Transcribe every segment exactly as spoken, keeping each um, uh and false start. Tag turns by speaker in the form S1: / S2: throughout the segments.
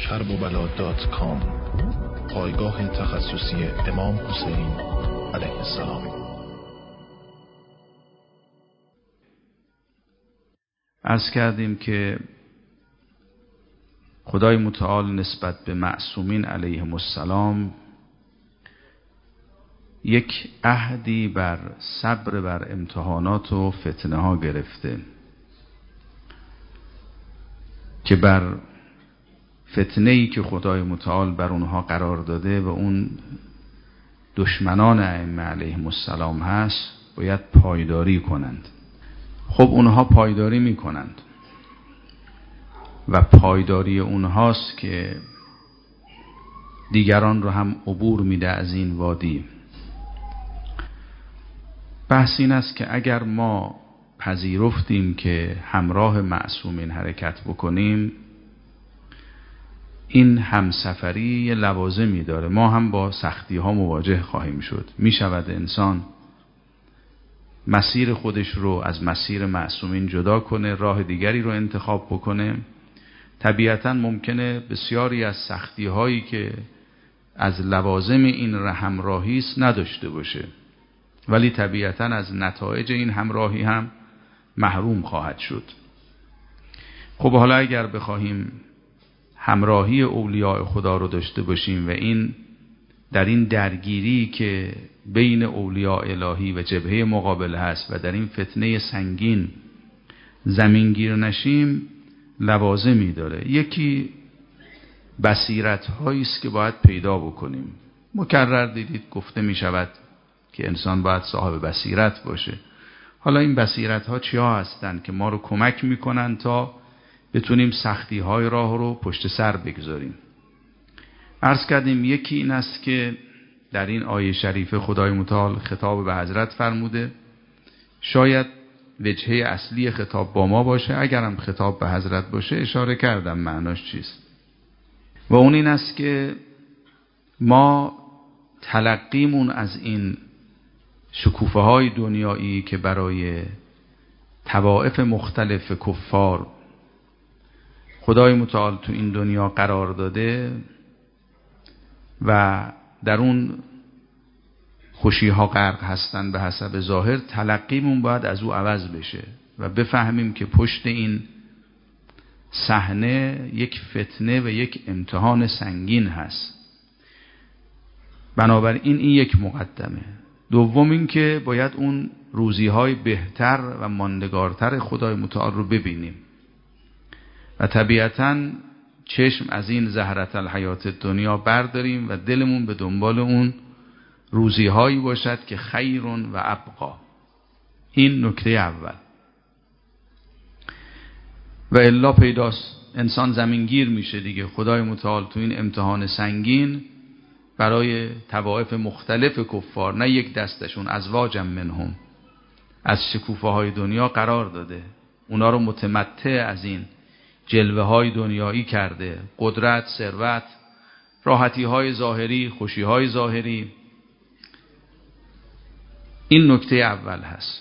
S1: کرب و بلا دات کام، پایگاه تخصصی امام حسین علیه السلام.
S2: عرض کردیم که خدای متعال نسبت به معصومین علیهم السلام یک عهدی بر صبر بر امتحانات و فتنه ها گرفته که بر فتنه‌ای که خدای متعال بر اونها قرار داده و اون دشمنان ائمه علیهم السلام هست باید پایداری کنند. خب اونها پایداری میکنند و پایداری اونهاست که دیگران رو هم عبور میده از این وادی. بحث این است که اگر ما پذیرفتیم که همراه معصومین حرکت بکنیم، این همسفری لوازمی داره. ما هم با سختی ها مواجه خواهیم شد. می شود انسان مسیر خودش رو از مسیر معصومین جدا کنه، راه دیگری رو انتخاب بکنه. طبیعتاً ممکنه بسیاری از سختی هایی که از لوازم این همراهی است نداشته باشه، ولی طبیعتاً از نتایج این همراهی هم محروم خواهد شد. خب حالا اگر بخواهیم همراهی اولیاء خدا رو داشته باشیم و این در این درگیری که بین اولیاء الهی و جبهه مقابل هست و در این فتنه سنگین زمینگیر نشیم، لوازمی داره. یکی بصیرت هایی است که باید پیدا بکنیم. مکرر دیدید گفته می شود که انسان باید صاحب بصیرت باشه. حالا این بصیرت ها چیا هستند که ما رو کمک می کنن تا بتونیم سختی های راه رو پشت سر بگذاریم؟ عرض کردیم یکی این است که در این آیه شریفه خدای متعال خطاب به حضرت فرموده، شاید وجهه اصلی خطاب با ما باشه، اگرم خطاب به حضرت باشه اشاره کردم معناش چیست. و اون این است که ما تلقیمون از این شکوفه های دنیایی که برای طوائف مختلف کفار خدای متعال تو این دنیا قرار داده و در اون خوشی ها غرق هستن به حسب ظاهر، تلقیمون باید از او عوض بشه و بفهمیم که پشت این صحنه یک فتنه و یک امتحان سنگین هست. بنابراین این یک مقدمه. دوم این که باید اون روزی های بهتر و ماندگارتر خدای متعال رو ببینیم و طبیعتاً چشم از این زهرة الحیات دنیا برداریم و دلمون به دنبال اون روزی هایی باشد که خیرون و ابقا. این نکته اول. و الا پیداست انسان زمینگیر میشه دیگه. خدای متعال تو این امتحان سنگین برای طوائف مختلف کفار، نه یک دستشون، ازواجم منهم، از شکوفه های دنیا قرار داده. اونا رو متمتع از این جلوه های دنیایی کرده، قدرت، ثروت، راحتی های ظاهری، خوشی های ظاهری. این نکته اول هست.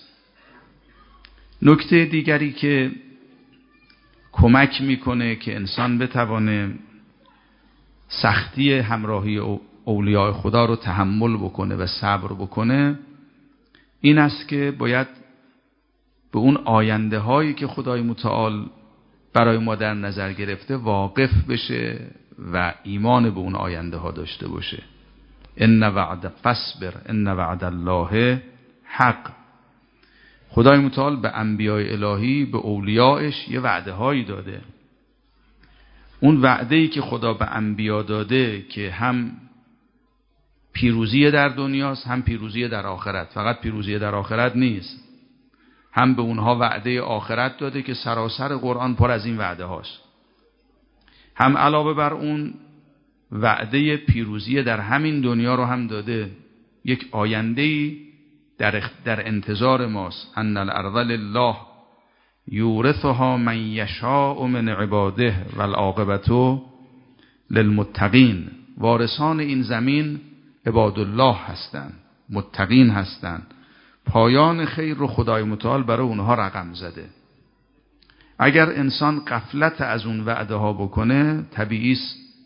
S2: نکته دیگری که کمک میکنه که انسان بتوانه سختی همراهی اولیاء خدا رو تحمل بکنه و صبر بکنه، این است که باید به اون آینده هایی که خدای متعال برای ما در نظر گرفته واقف بشه و ایمان به اون آینده ها داشته باشه. ان وعد فاصبر ان وعد الله حق. خدای متعال به انبیاء الهی، به اولیاءش یه وعده هایی داده. اون وعده‌ای که خدا به انبیا داده که هم پیروزی در دنیاست هم پیروزی در آخرت، فقط پیروزی در آخرت نیست، هم به اونها وعده آخرت داده که سراسر قرآن پر از این وعده هاست، هم علاوه بر اون وعده پیروزی در همین دنیا رو هم داده. یک آینده‌ای در در انتظار ماست. ان الارض لله یورثها من یشاء من عباده والعاقبة للمتقین. وارثان این زمین عباد الله هستند، متقین هستند. پایان خیر رو خدای متعال برای اونها رقم زده. اگر انسان غفلت از اون وعده ها بکنه، طبیعی است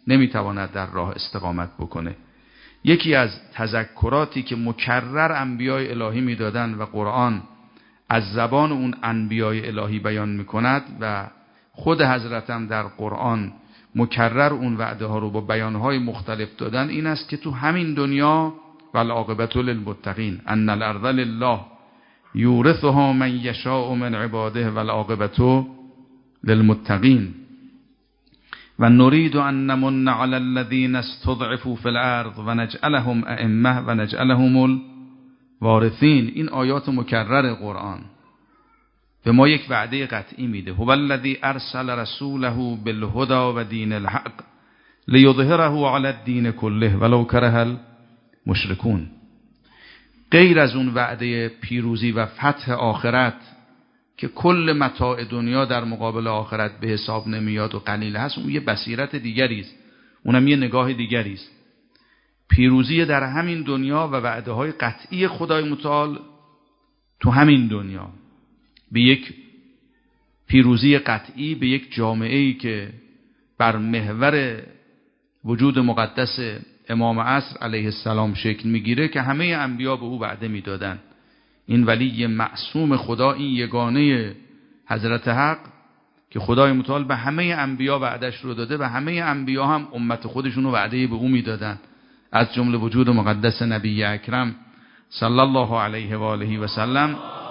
S2: نمیتواند در راه استقامت بکنه. یکی از تذکراتی که مکرر انبیای الهی میدادن و قرآن از زبان اون انبیای الهی بیان میکند و خود حضرتم در قرآن مکرر اون وعده ها رو با بیانهای مختلف دادن، این است که تو همین دنیا والعاقبة للمتقین ان الارض لله یورثها من یشاء من عباده والعاقبة للمتقین و نرید ان نمن علی الذین استضعفوا فی الارض و نجعلهم ائمه و نجعلهم الوارثین. این آیات مکرر قرآن به ما یک وعده قطعی میده. هو الذی ارسل رسوله بالهدى و دین الحق لیظهره علی الدین کله ولو کره المشرکون. غیر از اون وعده پیروزی و فتح آخرت که کل متاع دنیا در مقابل آخرت به حساب نمیاد و قلیل هست، اون یه بصیرت دیگری است، اونم یه نگاه دیگری است. پیروزی در همین دنیا و وعده های قطعی خدای متعال تو همین دنیا به یک پیروزی قطعی، به یک جامعه‌ای که بر محور وجود مقدس امام عصر علیه السلام شکل میگیره که همه انبیا به او وعده میدادن. این ولی معصوم خدا، این یگانه حضرت حق که خدای متعال به همه انبیا وعدش رو داده و همه انبیا هم امت خودشون رو وعده به او میدادن، از جمله وجود مقدس نبی اکرم صلی الله علیه و آله و سلم.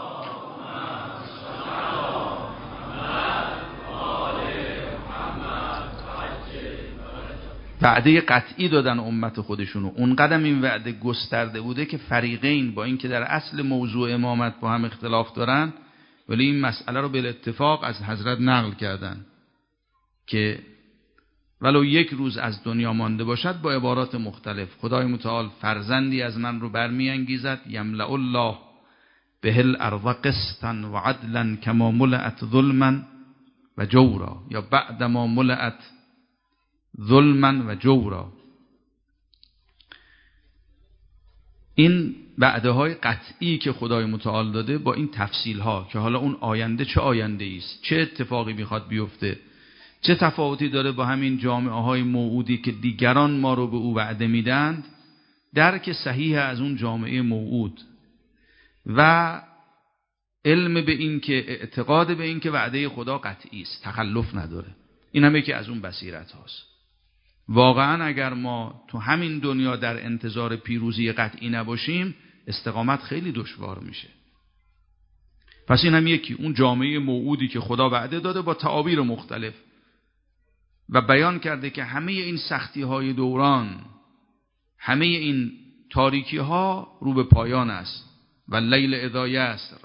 S2: وعده قطعی دادن امت خودشونو. اون قدم این وعده گسترده بوده که فریقین با اینکه در اصل موضوع امامت با هم اختلاف دارن، ولی این مسئله رو به اتفاق از حضرت نقل کردن که ولو یک روز از دنیا مانده باشد، با عبارات مختلف، خدای متعال فرزندی از من رو برمی انگیزد یملأ الله به الارض قسطا و عدلا کما ملأت ظلما و جورا، یا بعد ما ملأت ظلما و جورا. این وعده های قطعی که خدای متعال داده با این تفصیل ها که حالا اون آینده چه آینده است، چه اتفاقی میخواد بیفته، چه تفاوتی داره با همین جامعه های موعودی که دیگران ما رو به او وعده میدند، درک صحیح از اون جامعه موعود و علم به این که اعتقاد به این که وعده خدا قطعی است، تخلف نداره. این هم یکی از اون بصیرت هاست. واقعا اگر ما تو همین دنیا در انتظار پیروزی قطعی نباشیم، استقامت خیلی دشوار میشه. پس این هم یکی، اون جامعه موعودی که خدا وعده داده با تعابیر مختلف و بیان کرده که همه این سختی های دوران، همه این تاریکی ها رو به پایان است. و اللیل اذا یسر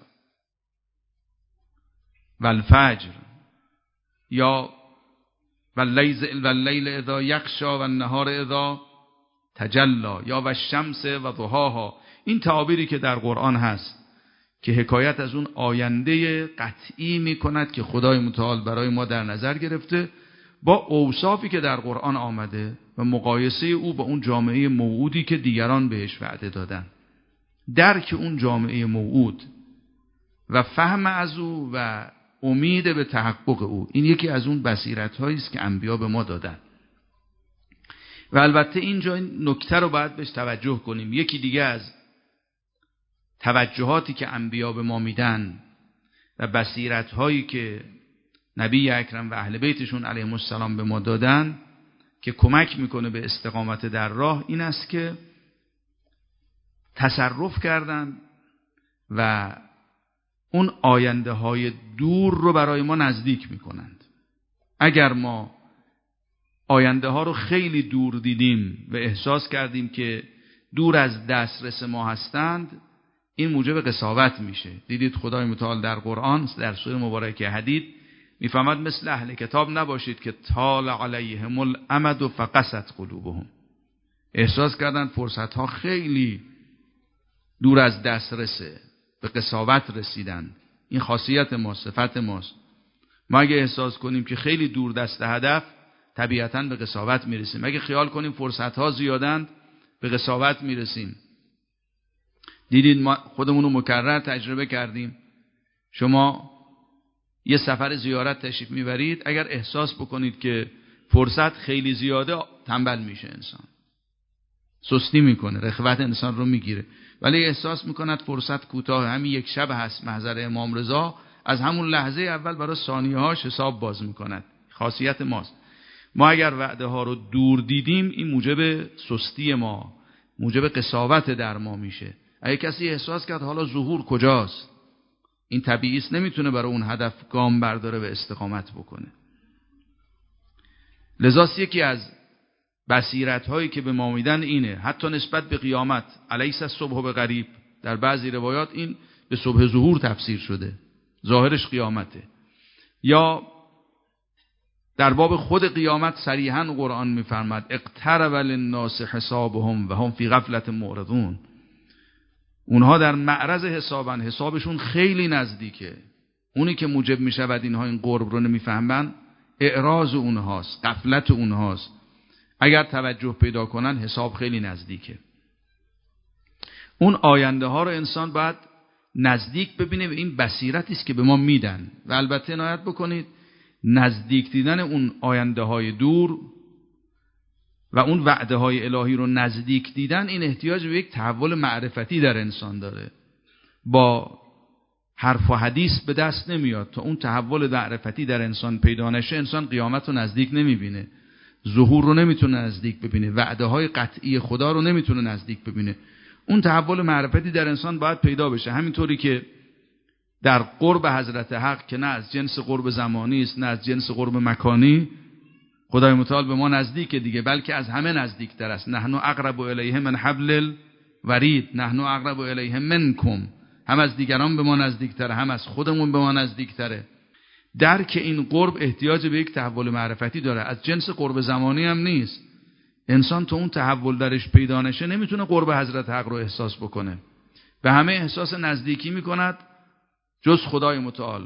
S2: و الفجر، یا و اللیل اذا یغشا و النهار اذا تجلی، یا و الشمس و ضحاها. این تعابیری که در قرآن هست که حکایت از اون آینده قطعی می کند که خدای متعال برای ما در نظر گرفته، با اوصافی که در قرآن آمده و مقایسه او با اون جامعه موعودی که دیگران بهش وعده دادن. درک اون جامعه موعود و فهم از او و امید به تحقق او، این یکی از اون بصیرت هایی است که انبیا به ما دادن. و البته اینجا این نکته رو باید بهش توجه کنیم. یکی دیگه از توجهاتی که انبیا به ما میدن و بصیرت هایی که نبی اکرم و اهل بیتشون علیهم السلام به ما دادن که کمک میکنه به استقامت در راه، این است که تصرف کردن و اون آینده های دور رو برای ما نزدیک میکنند. اگر ما آینده ها رو خیلی دور دیدیم و احساس کردیم که دور از دسترس ما هستند، این موجب قساوت میشه. دیدید خدای متعال در قرآن در سوره مبارکه حدید میفهمد مثل اهل کتاب نباشید که طال علیهم الامد فقست قلوبهم. احساس کردن فرصت ها خیلی دور از دسترسه، به قساوت رسیدن. این خاصیت ما، صفت ماست. ما اگه احساس کنیم که خیلی دور دست هدف، طبیعتاً به قساوت میرسیم. اگه خیال کنیم فرصت ها زیادند، به قساوت میرسیم. دیدید ما خودمون رو مکرر تجربه کردیم. شما یه سفر زیارت تشریف میبرید، اگر احساس بکنید که فرصت خیلی زیاده، تنبل میشه انسان، سستی میکنه، رغبت انسان رو میگیره، ولی احساس میکند فرصت کوتاه، همین یک شب هست محضر امام رضا، از همون لحظه اول برای ثانیه هاش حساب باز میکند. خاصیت ماست. ما اگر وعده ها رو دور دیدیم این موجب سستی ما، موجب قساوت در ما میشه. اگه کسی احساس کرد حالا ظهور کجاست، این طبیعی است، نمیتونه برای اون هدف گام برداره و استقامت بکنه. لذا یکی از بصیرت هایی که به ما میدن اینه، حتی نسبت به قیامت، الیس الصبح بقریب، در بعضی روایات این به صبح ظهور تفسیر شده، ظاهرش قیامته. یا در باب خود قیامت صریحاً قرآن میفرماد اقترب للناس حسابهم و هم فی غفلة معرضون، اونها در معرض حسابن، حسابشون خیلی نزدیکه. اونی که موجب میشود اینها این قرب رو نمیفهمن، اعراض اونهاست، غفلت اونهاست. اگر توجه پیدا کنن حساب خیلی نزدیکه. اون آینده ها رو انسان باید نزدیک ببینه و این بصیرتی است که به ما میدن. و البته عنایت بکنید نزدیک دیدن اون آینده های دور و اون وعده های الهی رو نزدیک دیدن، این احتیاج به یک تحول معرفتی در انسان داره. با حرف و حدیث به دست نمیاد. تا اون تحول معرفتی در انسان پیدا نشه انسان قیامت رو نزدیک نمیبینه، ظهور رو نمیتونه نزدیک ببینه، وعده های قطعی خدا رو نمیتونه نزدیک ببینه. اون تحول معرفتی در انسان باید پیدا بشه. همینطوری که در قرب حضرت حق که نه از جنس قرب زمانی است نه از جنس قرب مکانی، خدای متعال به ما نزدیکه دیگه، بلکه از همه نزدیکتر است. نحن اقرب الیه من حبل الورید، نحن اقرب الیه منکم، هم از دیگران به ما نزدیکتره، هم از خودمون به ما نزدیکتره. درک این قرب احتیاج به یک تحول معرفتی داره، از جنس قرب زمانی هم نیست. انسان تو اون تحول درش پیدا نشه نمیتونه قرب حضرت حق رو احساس بکنه. به همه احساس نزدیکی میکند جز خدای متعال.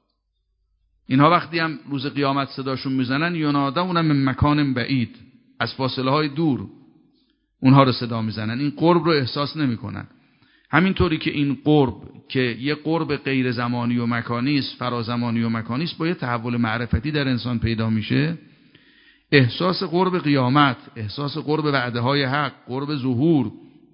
S2: اینها وقتی هم روز قیامت صداشون میزنن ینادون من مکان بعید، از فاصله های دور اونها رو صدا میزنن، این قرب رو احساس نمیکنن. همینطوری که این قرب که یه قرب غیر زمانی و مکانی است، فرازمانی و مکانی است، با یه تحول معرفتی در انسان پیدا میشه، احساس قرب قیامت، احساس قرب وعده های حق، قرب ظهور،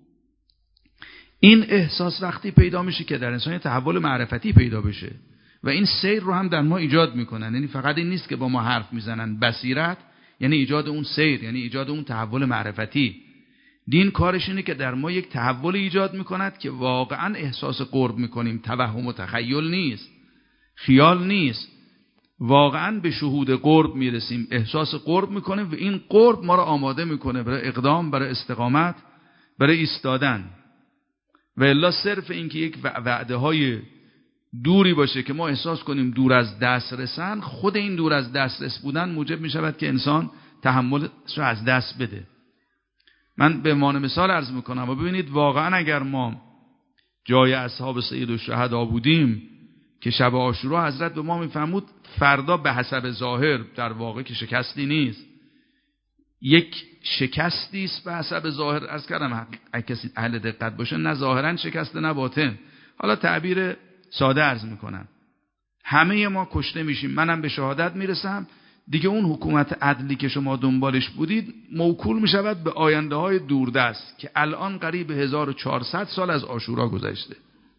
S2: این احساس وقتی پیدا میشه که در انسان یه تحول معرفتی پیدا بشه و این سیر رو هم در ما ایجاد میکنن. یعنی فقط این نیست که با ما حرف میزنن، بصیرت یعنی ایجاد اون سیر، یعنی ایجاد اون تحول معرفتی. دین کارش اینه که در ما یک تحول ایجاد میکند که واقعا احساس قرب میکنیم، توهم و تخیل نیست، خیال نیست، واقعا به شهود قرب میرسیم، احساس قرب میکنیم و این قرب ما رو آماده میکنه برای اقدام، برای استقامت، برای ایستادن. و الا صرف این که یک وعده های دوری باشه که ما احساس کنیم دور از دست رسن، خود این دور از دست رس بودن موجب میشود که انسان تحملش رو از دست بده. من به عنوان مثال عرض میکنم و ببینید واقعا اگر ما جای اصحاب سید الشهدا بودیم که شب عاشورا حضرت به ما میفرمود فردا به حسب ظاهر، در واقع که شکستی نیست، یک شکستی است به حسب ظاهر. عرض کردم اگه کسی اهل دقت باشه، نه ظاهرا شکسته نه باطن. حالا تعبیر ساده عرض میکنم، همه ما کشته میشیم، منم به شهادت میرسم دیگه. اون حکومت عدلی که شما دنبالش بودید موکول میشود به آینده های دوردست که الان قریب هزار و چهارصد سال از عاشورا گذشته.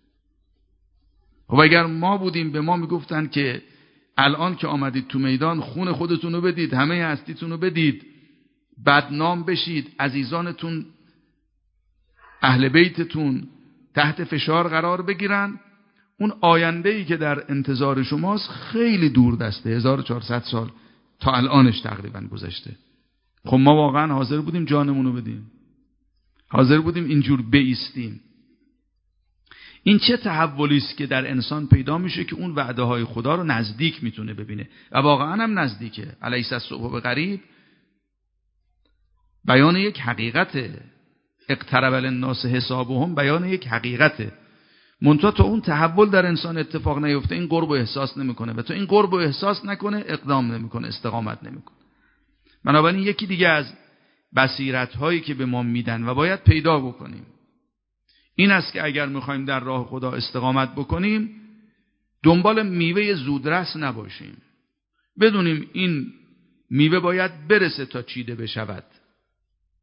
S2: خب اگر ما بودیم به ما میگفتن که الان که آمدید تو میدان خون خودتون رو بدید، همه هستیتون رو بدید، بدنام بشید، عزیزانتون اهل بیتتون تحت فشار قرار بگیرن، اون آینده‌ای که در انتظار شماست خیلی دور دسته، هزار و چهارصد سال تا الانش تقریبا گذشته. خب ما واقعا حاضر بودیم جانمون رو بدیم؟ حاضر بودیم اینجور بایستیم؟ این چه تحولی است که در انسان پیدا میشه که اون وعده های خدا رو نزدیک میتونه ببینه و واقعا هم نزدیکه. الیس الصبح بقریب بیان یک حقیقته، اقترب للناس حسابهم بیان یک حقیقته. منتها تا اون تحول در انسان اتفاق نیفته این قرب و احساس نمیکنه و تا این قرب و احساس نکنه اقدام نمیکنه، استقامت نمیکنه. بنابراین یکی دیگه از بصیرت هایی که به ما میدن و باید پیدا بکنیم این است که اگر میخوایم در راه خدا استقامت بکنیم دنبال میوه زودرس نباشیم. بدونیم این میوه باید برسه تا چیده بشود.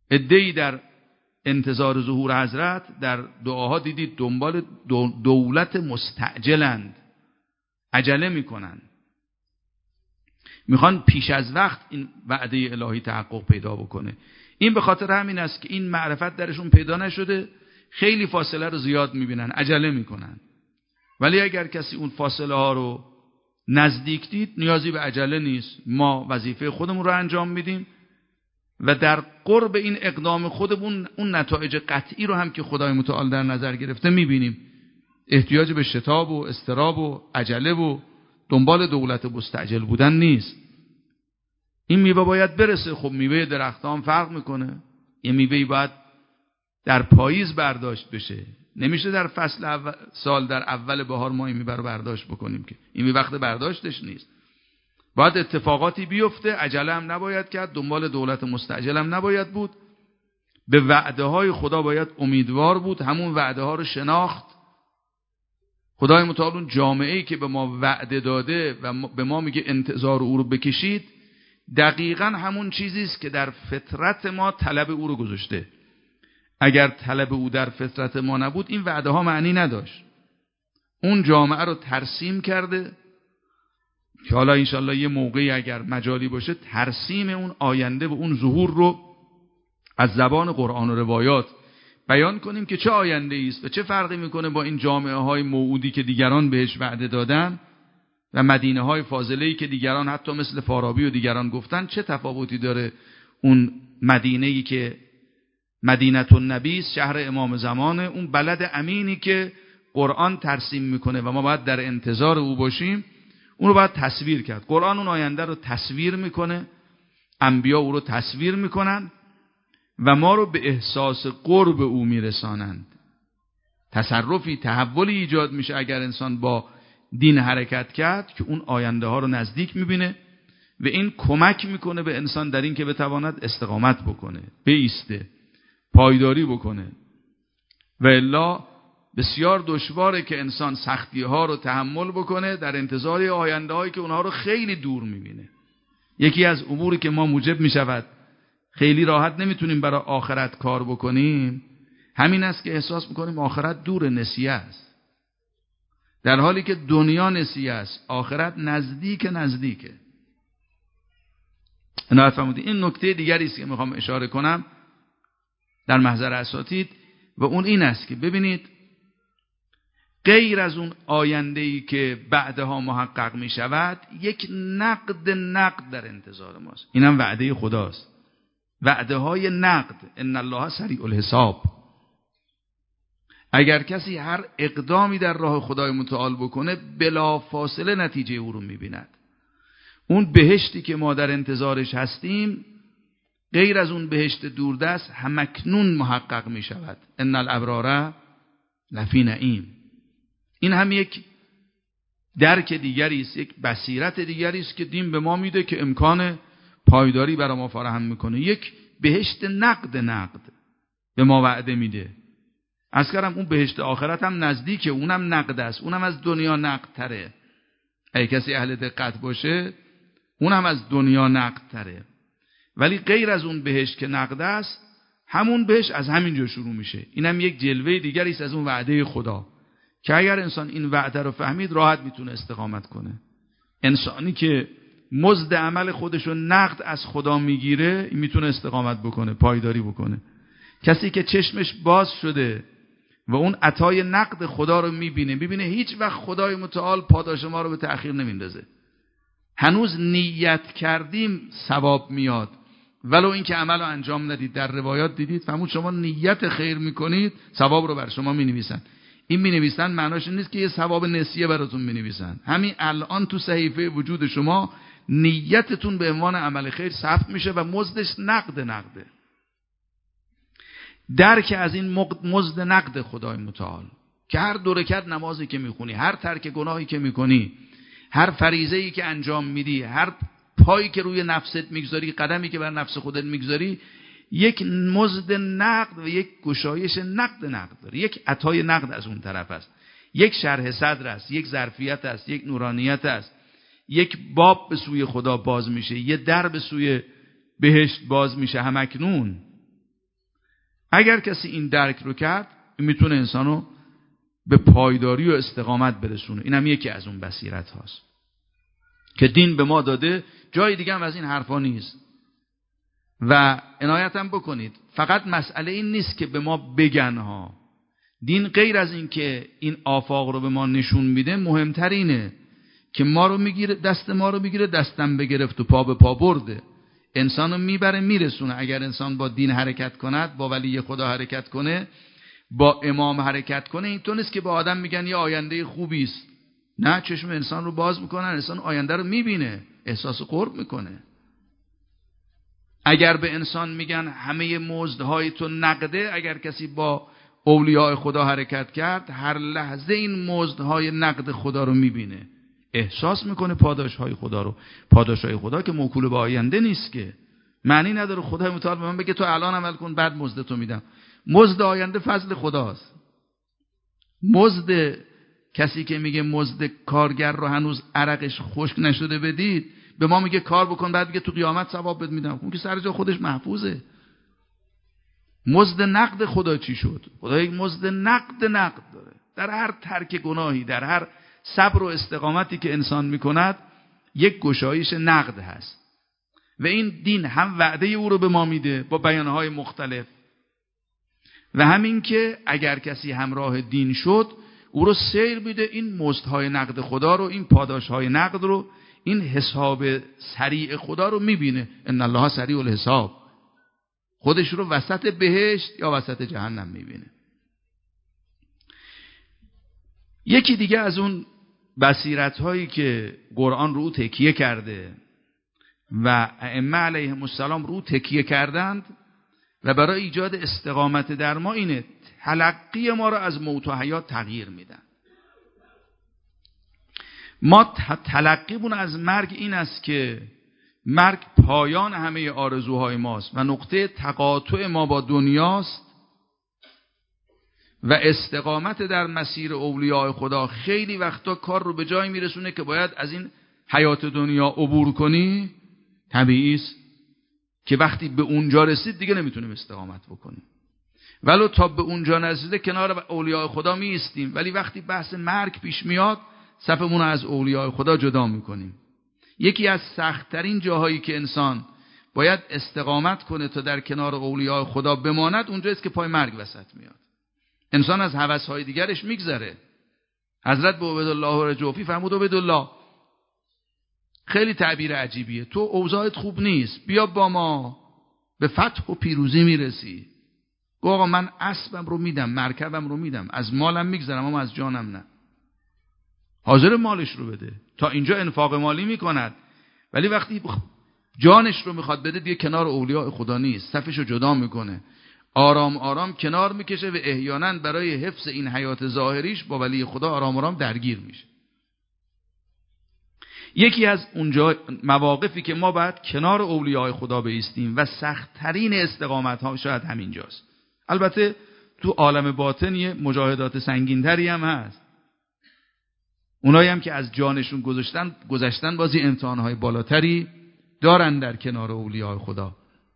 S2: عده‌ای در انتظار ظهور حضرت در دعاها دیدید دنبال دولت مستعجلند، عجله میکنن، میخوان پیش از وقت این وعده الهی تحقق پیدا بکنه. این به خاطر همین است که این معرفت درشون پیدا نشده، خیلی فاصله رو زیاد میبینن، عجله میکنن. ولی اگر کسی اون فاصله ها رو نزدیک دید، نیازی به عجله نیست. ما وظیفه خودمون رو انجام میدیم و در قرب این اقدام خودمون اون نتایج قطعی رو هم که خدای متعال در نظر گرفته میبینیم. احتیاج به شتاب و اضطراب و عجله و دنبال دولت مستعجل بودن نیست. این میوه باید برسه. خب میوه درختان هم فرق میکنه. یه میوهی باید در پاییز برداشت بشه، نمیشه در فصل اول سال در اول بهار ما این میوه رو برداشت بکنیم که این وقت برداشتش نیست. باید اتفاقاتی بیفته، عجله هم نباید کرد، دنبال دولت مستعجل هم نباید بود. به وعده های خدا باید امیدوار بود، همون وعده ها رو شناخت. خدای متعال اون جامعه‌ای که به ما وعده داده و به ما میگه انتظار او رو بکشید، دقیقاً همون چیزی است که در فطرت ما طلب او رو گذاشته. اگر طلب او در فطرت ما نبود این وعده ها معنی نداشت. اون جامعه رو ترسیم کرده که حالا انشالله یه موقعی اگر مجالی باشه ترسیم اون آینده و اون ظهور رو از زبان قرآن و روایات بیان کنیم که چه آینده است و چه فرقی میکنه با این جامعه های موعودی که دیگران بهش وعده دادن و مدینه های فاضله‌ای که دیگران حتی مثل فارابی و دیگران گفتن. چه تفاوتی داره اون مدینه‌ای که مدینه النبی، شهر امام زمانه، اون بلد امینی که قرآن ترسیم میکنه و ما باید در انتظار او باشیم، اون رو باید تصویر کرد. قرآن اون آینده رو تصویر میکنه، انبیا او رو تصویر میکنن و ما رو به احساس قرب او میرسانند. تصرفی، تحولی ایجاد میشه اگر انسان با دین حرکت کرد که اون آینده ها رو نزدیک میبینه و این کمک میکنه به انسان در این که بتواند استقامت بکنه، بایسته، پایداری بکنه. و الا بسیار دشواره که انسان سختی ها رو تحمل بکنه در انتظار آینده هایی که اونها رو خیلی دور میبینه. یکی از اموری که ما موجب میشود خیلی راحت نمیتونیم برای آخرت کار بکنیم همین است که احساس میکنیم آخرت دور، نسیه است، در حالی که دنیا نسیه است، آخرت نزدیک نزدیکه. عنایت فرمودید. این نکته دیگری است که میخوام اشاره کنم در محضر اساتید و اون این است که ببینید غیر از اون آینده‌ای که بعدها محقق می شود یک نقد نقد در انتظار ماست. اینم وعده خداست، وعده های نقد. ان الله سریع الحساب. اگر کسی هر اقدامی در راه خدای متعال بکنه بلا فاصله نتیجه او رو می بیند. اون بهشتی که ما در انتظارش هستیم غیر از اون بهشت دوردست همکنون محقق می شود. ان الابرار لفی نعیم. این هم یک درک دیگری است، یک بصیرت دیگری است که دین به ما میده که امکان پایداری برای ما فراهم میکنه. یک بهشت نقد نقد به ما وعده میده. از کردم اون بهشت آخرت هم نزدیکه، اونم نقد است، اونم از دنیا نقد تره. اگه کسی اهل دقت باشه اونم از دنیا نقد تره. ولی غیر از اون بهشت که نقد است، همون بهشت از همینجا شروع میشه. اینم یک جلوه دیگری است از اون وعده خدا که اگر انسان این وعده رو فهمید راحت میتونه استقامت کنه. انسانی که مزد عمل خودش رو نقد از خدا میگیره این میتونه استقامت بکنه، پایداری بکنه. کسی که چشمش باز شده و اون عطای نقد خدا رو میبینه، میبینه هیچ وقت خدای متعال پاداش ما رو به تأخیر نمیندازه. هنوز نیت کردیم ثواب میاد ولو اینکه عمل رو انجام ندید. در روایات دیدید فرمود شما نیت خیر میکنید ثواب رو بر شما مینویسن. این مینویسن معناش نیست که یه ثواب نسیه براتون مینویسن. همین الان تو صحیفه وجود شما نیتتون به عنوان عمل خیر ثبت میشه و مزدش نقد نقده. درک از این مزد نقد خدای متعال که هر دو رکعت نمازی که میخونی، هر ترک گناهی که میکنی، هر فریضه‌ای که انجام میدی، هر پایی که روی نفست میگذاری، قدمی که بر نفس خودت میگذاری، یک مزد نقد و یک گشایش نقد نقد داره. یک عطای نقد از اون طرف است، یک شرح صدر است، یک ظرفیت است، یک نورانیت است، یک باب به سوی خدا باز میشه، یه در به سوی بهشت باز میشه همکنون. اگر کسی این درک رو کرد، میتونه انسانو به پایداری و استقامت برسونه. اینم یکی از اون بصیرت هاست که دین به ما داده، جای دیگه هم از این حرفا نیست. و عنایت هم بکنید، فقط مسئله این نیست که به ما بگن ها. دین غیر از این که این آفاق رو به ما نشون میده، مهمتر اینه که ما رو میگیره، دست ما رو میگیره، دستم بگرفت و پا به پا برده، انسان رو میبره میرسونه. اگر انسان با دین حرکت کند، با ولی خدا حرکت کنه، با امام حرکت کنه، این تو نیست که با آدم میگن یه آینده خوبی است. نه، چشم انسان رو باز میکنن، انسان آینده رو میبینه، احساس قرب میکنه. اگر به انسان میگن همه مزدهای تو نقده، اگر کسی با اولیاء خدا حرکت کرد، هر لحظه این مزدهای نقد خدا رو میبینه، احساس میکنه پاداشهای خدا رو. پاداشهای خدا که موکول به آینده نیست، که معنی نداره خدای متعال به من بگه تو الان عمل کن بعد مزد تو میدم. مزد آینده فضل خداست. مزد کسی که میگه مزد کارگر رو هنوز عرقش خشک نشده بدید، به ما میگه کار بکن بعد میگه تو قیامت ثواب بد میدم، اون که سر جا خودش محفوظه. مزد نقد خدا چی شد؟ خدا یک مزد نقد نقد داره. در هر ترک گناهی، در هر صبر و استقامتی که انسان میکند، یک گشایش نقد هست. و این دین هم وعده او رو به ما میده با بیانهای مختلف، و همین که اگر کسی همراه دین شد، او رو سیر میده این مزدهای نقد خدا رو، این پاداشهای نقد رو، این حساب سریع خدا رو میبینه. ان الله سریع الحساب. خودش رو وسط بهشت یا وسط جهنم میبینه. یکی دیگه از اون بصیرت هایی که قرآن رو تکیه کرده و ائمه علیهم السلام رو تکیه کردند و برای ایجاد استقامت در ما، اینه تلقی ما رو از موت و حیات تغییر میدن. ما تلقیمون از مرگ این است که مرگ پایان همه آرزوهای ماست و نقطه تقاطع ما با دنیاست، و استقامت در مسیر اولیاء خدا خیلی وقتا کار رو به جای میرسونه که باید از این حیات دنیا عبور کنی. طبیعی است که وقتی به اونجا رسید دیگه نمیتونیم استقامت بکنیم، ولو تا به اونجا نرسیده کنار اولیاء خدا می ایستیم، ولی وقتی بحث مرگ پیش میاد صفمون رو از اولیاء خدا جدا میکنیم. یکی از سخت‌ترین جاهایی که انسان باید استقامت کنه تا در کنار اولیاء خدا بماند، اونجاست که پای مرگ وسط میاد. انسان از هوس‌های دیگرش میگذره. حضرت به عبدالله رجوفی فرمود عبدالله، خیلی تعبیر عجیبیه، تو اوضاعت خوب نیست، بیا با ما به فتح و پیروزی میرسی. گفت آقا من اسبم رو میدم، مرکبم رو میدم، از مالم میگذرم اما از جانم نه. حاضر مالش رو بده، تا اینجا انفاق مالی میکند، ولی وقتی جانش رو میخواد بده دیگه کنار اولیاء خدا نیست، صفش رو جدا میکنه، آرام آرام کنار میکشه و احیانا برای حفظ این حیات ظاهریش با ولی خدا آرام آرام درگیر میشه. یکی از اونجا مواقفی که ما باید کنار اولیاء خدا بایستیم و سخت‌ترین استقامت ها شاید همینجاست. البته تو عالم باطن یه مجاهدات سنگین‌تری هم هست. اونایی هم که از جانشون گذاشتن گذشتن بازی امتحان‌های بالاتری دارن در کنار اولیاء خدا.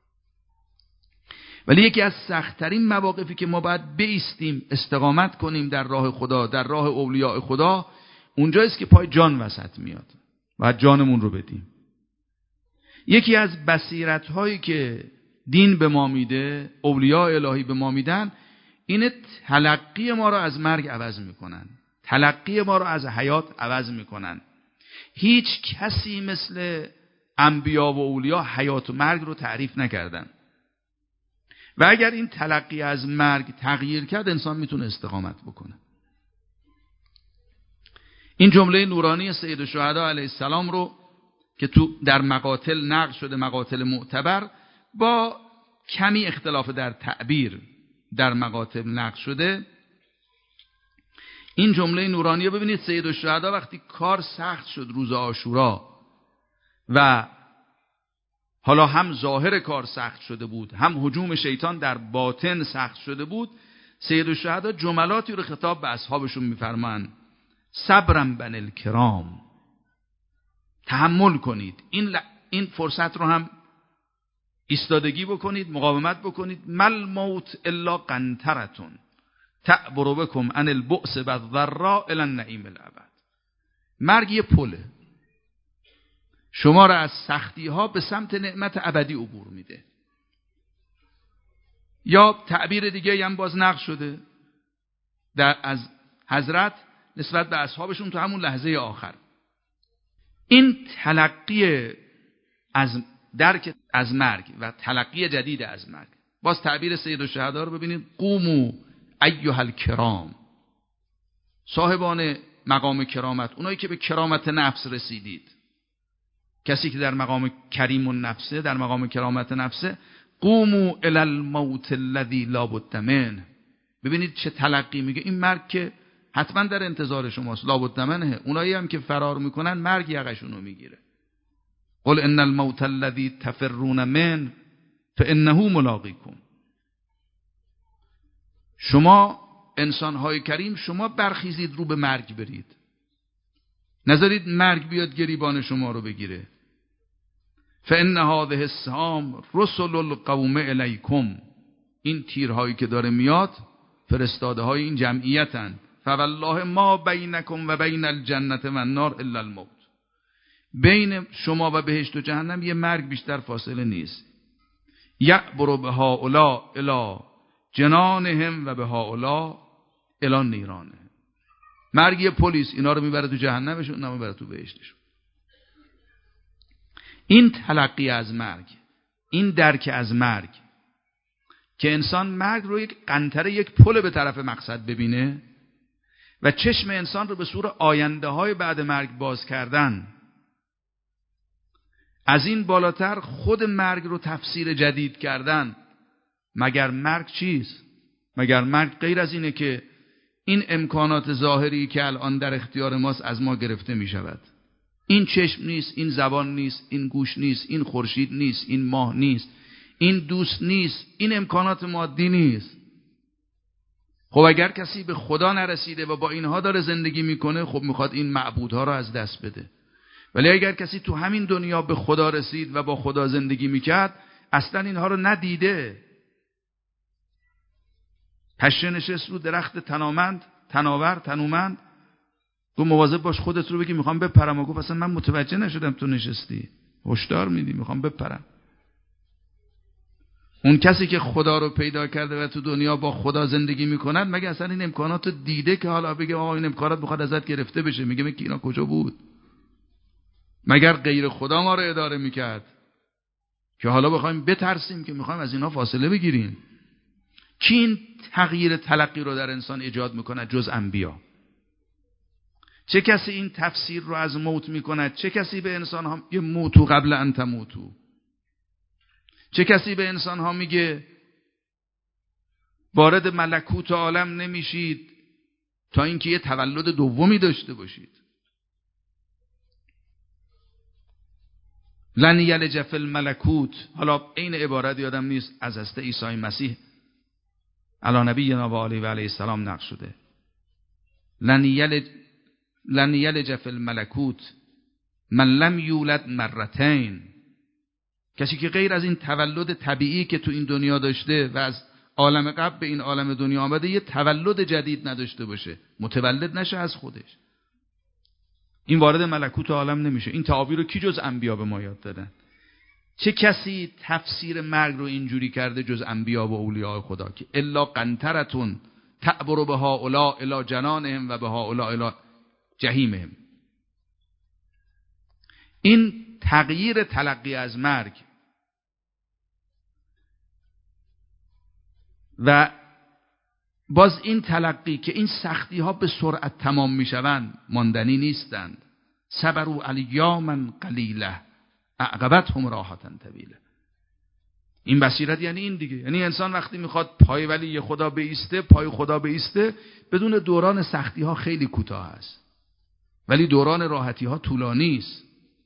S2: ولی یکی از سخت‌ترین مواقفی که ما باید بایستیم، استقامت کنیم در راه خدا، در راه اولیاء خدا، اونجاییست که پای جان وسط میاد. باید جانمون رو بدیم. یکی از بصیرت‌هایی که دین به ما میده، اولیاء الهی به ما میدن، اینه تلقی ما رو از مرگ عوض میکنن، تلقی ما رو از حیات عوض میکنن. هیچ کسی مثل انبیا و اولیا حیات و مرگ رو تعریف نکردن، و اگر این تلقی از مرگ تغییر کرد، انسان میتونه استقامت بکنه. این جمله نورانی سید الشهدا علیه السلام رو که تو در مقاتل نقل شده، مقاتل معتبر، با کمی اختلاف در تعبیر در مقاتل نقل شده، این جمله نورانی رو ببینید. سید الشهدا وقتی کار سخت شد روز عاشورا و حالا هم ظاهر کار سخت شده بود، هم هجوم شیطان در باطن سخت شده بود، سید الشهدا جملاتی رو خطاب به اصحابشون میفرمان: صبرم بن الکرام، تحمل کنید. این ل... این فرصت رو هم ایستادگی بکنید، مقاومت بکنید. مل موت الا قنطرتون تعبر بكم عن البؤس بالضراء الى النعیم الابد. مرگ یه پله، شما را از سختی ها به سمت نعمت ابدی عبور میده. یا تعبیر دیگه هم باز نقل شده در از حضرت نسبت به اصحابشون تو همون لحظه آخر. این تلقی از درک از مرگ و تلقی جدید از مرگ. باز تعبیر سید الشهدا رو ببینید: قوموا ایها الکرام، صاحبان مقام کرامت، اونایی که به کرامت نفس رسیدید، کسی که در مقام کریم النفسه، در مقام کرامت نفسه، قوموا الی الموت الذی لا بد منه. ببینید چه تلقی میگه. این مرگ که حتما در انتظار شماست، لا بد منه. اونایی هم که فرار میکنن مرگ یقشونو میگیره. قل ان الموت الذی تفرون من فانه ملاقیکم. شما انسانهای کریم، شما برخیزید رو به مرگ برید، نذارید مرگ بیاد گریبان شما رو بگیره. فان هذه السهام رسل القوم الیکم. این تیرهایی که داره میاد فرستاده های این جمعیتن. فوالله ما بینکم و بین الجنه و النار الا الموت. بین شما و بهشت و جهنم یه مرگ بیشتر فاصله نیست. یعبر بهؤلاء الی جنانهم و بهؤلاء الی نیرانهم. مرگ یه پلیس، اینا رو میبره تو جهنمشون، اونا میبره تو بهشتشون. این تلقی از مرگ، این درک از مرگ که انسان مرگ رو یک قنطره، یک پل به طرف مقصد ببینه و چشم انسان رو به صورت آینده های بعد مرگ باز کردن. از این بالاتر خود مرگ رو تفسیر جدید کردن. مگر مرگ چیست؟ مگر مرگ غیر از اینه که این امکانات ظاهری که الان در اختیار ماست از ما گرفته می شود؟ این چشم نیست، این زبان نیست، این گوش نیست، این خورشید نیست، این ماه نیست، این دوست نیست، این امکانات مادی نیست. خب اگر کسی به خدا نرسیده و با اینها داره زندگی میکنه، خب میخواد این معبودها رو از دست بده. ولی اگر کسی تو همین دنیا به خدا رسید و با خدا زندگی میکرد، اصلا اینها رو ندیده. پشه نشست رو درخت تنامند، تناور، تنومند، گفت مواظب باش خودت رو بگی میخوام بپرم. و گفت اصلا من متوجه نشدم تو نشستی، هشدار میدی میخوام بپرم. اون کسی که خدا رو پیدا کرده و تو دنیا با خدا زندگی میکند، مگه اصلا این امکانات دیده که حالا بگه آقا این امکانات میخواد ازت گرفته بشه؟ میگه میگه اینا کجا بود؟ مگر غیر خدا ما رو اداره میکرد که حالا بخوایم بترسیم که میخوایم از اینا فاصله بگیریم؟ کی این تغییر تلقی رو در انسان ایجاد میکند جز انبیا؟ چه کسی این تفسیر رو از موت میکند؟ چه کسی به انسان ها میگه موتو قبل ان تموتو؟ چه کسی به انسان ها میگه وارد ملکوت عالم نمیشید تا اینکه یه تولد دومی داشته باشید؟ لن یلج فی الملکوت. حالا این عبارت یادم نیست، از حضرت عیسی مسیح علی نبینا و علیه و علیه السلام نقل شده. لن یلج لن یلج فی الملکوت من لم یولد مرتین. کسی که غیر از این تولد طبیعی که تو این دنیا داشته و از عالم قبل به این عالم دنیا آمده یه تولد جدید نداشته باشه، متولد نشه از خودش، این وارد ملکوت عالم نمیشه. این تعابیر رو کی جز انبیا به ما یاد دادن؟ چه کسی تفسیر مرگ رو اینجوری کرده جز انبیا و اولیاء خدا که الا قنطرتون تعبر بهؤلاء الی جنانهم و بهؤلاء الی جحیمهم. این تغییر تلقی از مرگ و باز این تلقی که این سختی ها به سرعت تمام می شوند، ماندنی نیستند. صبروا الیاما قلیله عقبتهم راحة طویله. این بصیرت یعنی این دیگه، یعنی انسان وقتی میخواد پای ولی خدا بایسته، پای خدا بایسته، بدون دوران سختی ها خیلی کوتاه است، ولی دوران راحتی ها طولانی است.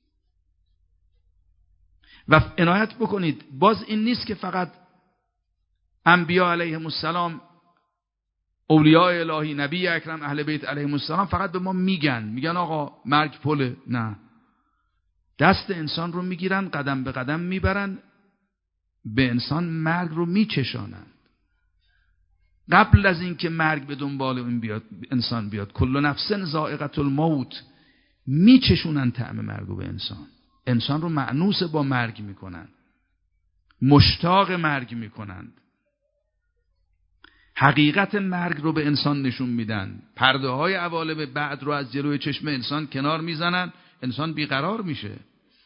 S2: و عنایت بکنید باز این نیست که فقط انبیا علیهم السلام، اولیاء الهی، نبی اکرم، اهل بیت علیهم السلام فقط به ما میگن میگن آقا مرگ پله. نه، دست انسان رو میگیرن، قدم به قدم میبرن به انسان مرگ رو میچشانند. قبل از این که مرگ به دنبال این بیاد انسان بیاد، کل نفس ذائقة الموت، میچشونن طعم مرگ رو به انسان. انسان رو مأنوس با مرگ میکنن، مشتاق مرگ میکنند، حقیقت مرگ رو به انسان نشون میدن، پرده های عوالم بعد رو از جلوی چشم انسان کنار میزنن، انسان بیقرار میشه.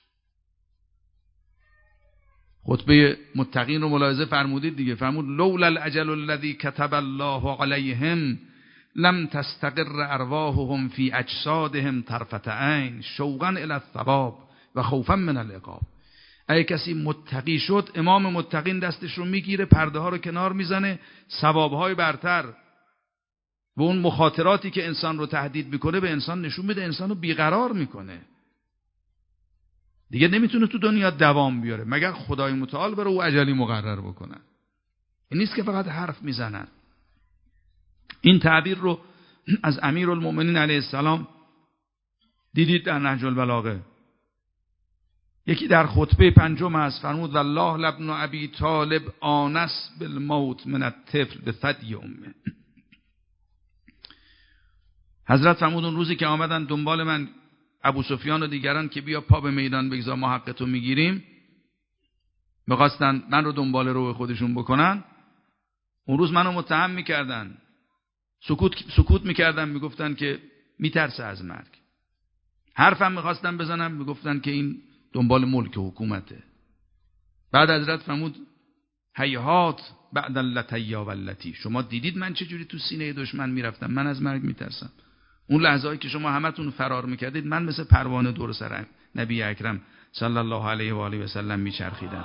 S2: خطبه متقین رو ملاحظه فرمودید دیگه، فرمود لولا الاجل الذی کتب الله علیهم لم تستقر ارواحهم فی اجسادهم طرفة عین شوقا الی الثواب و خوفا من العقاب. اگه کسی متقی شد، امام متقین دستش رو میگیره، پرده ها رو کنار میزنه، ثوابهای برتر و اون مخاطراتی که انسان رو تهدید میکنه به انسان نشون میده، انسان رو بیقرار میکنه، دیگه نمیتونه تو دنیا دوام بیاره مگر خدای متعال بره او اجلی مقرر بکنه. این نیست که فقط حرف میزنن. این تعبیر رو از امیرالمؤمنین علیه السلام دیدید در نهج البلاغه. یکی در خطبه پنجم است، فرمود والله لابن ابی طالب آنس بالموت من الطفل بثدی امه. حضرت فرمود اون روزی که آمدن دنبال من ابو سفیان و دیگران که بیا پا به میدان بگذار ما حقتو میگیریم، میخواستن من رو دنبال رو خودشون بکنن، اون روز منو متهم میکردن، سکوت سکوت میکردن، میگفتن که میترسه از مرگ. حرفم میخواستن بزنم، میگفتن که این دنبال ملک و حکومته. بعد حضرت فرمود هیهات بعد اللتیا واللتی، شما دیدید من چجوری تو سینه دشمن میرفتم، من از مرگ میترسم. اون لحظه‌ای که شما همتون فرار میکردید، من مثل پروانه دور سر نبی اکرم صلی الله علیه و آله و سلم میچرخیدم.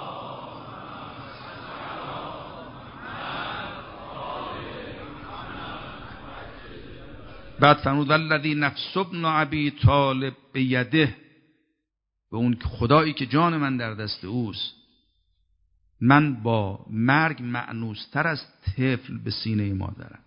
S2: بعد فرمود والذی نفس ابن ابی طالب بیده، و اون خدایی که جان من در دست اوست، من با مرگ مأنوستر از طفل به سینه مادرم.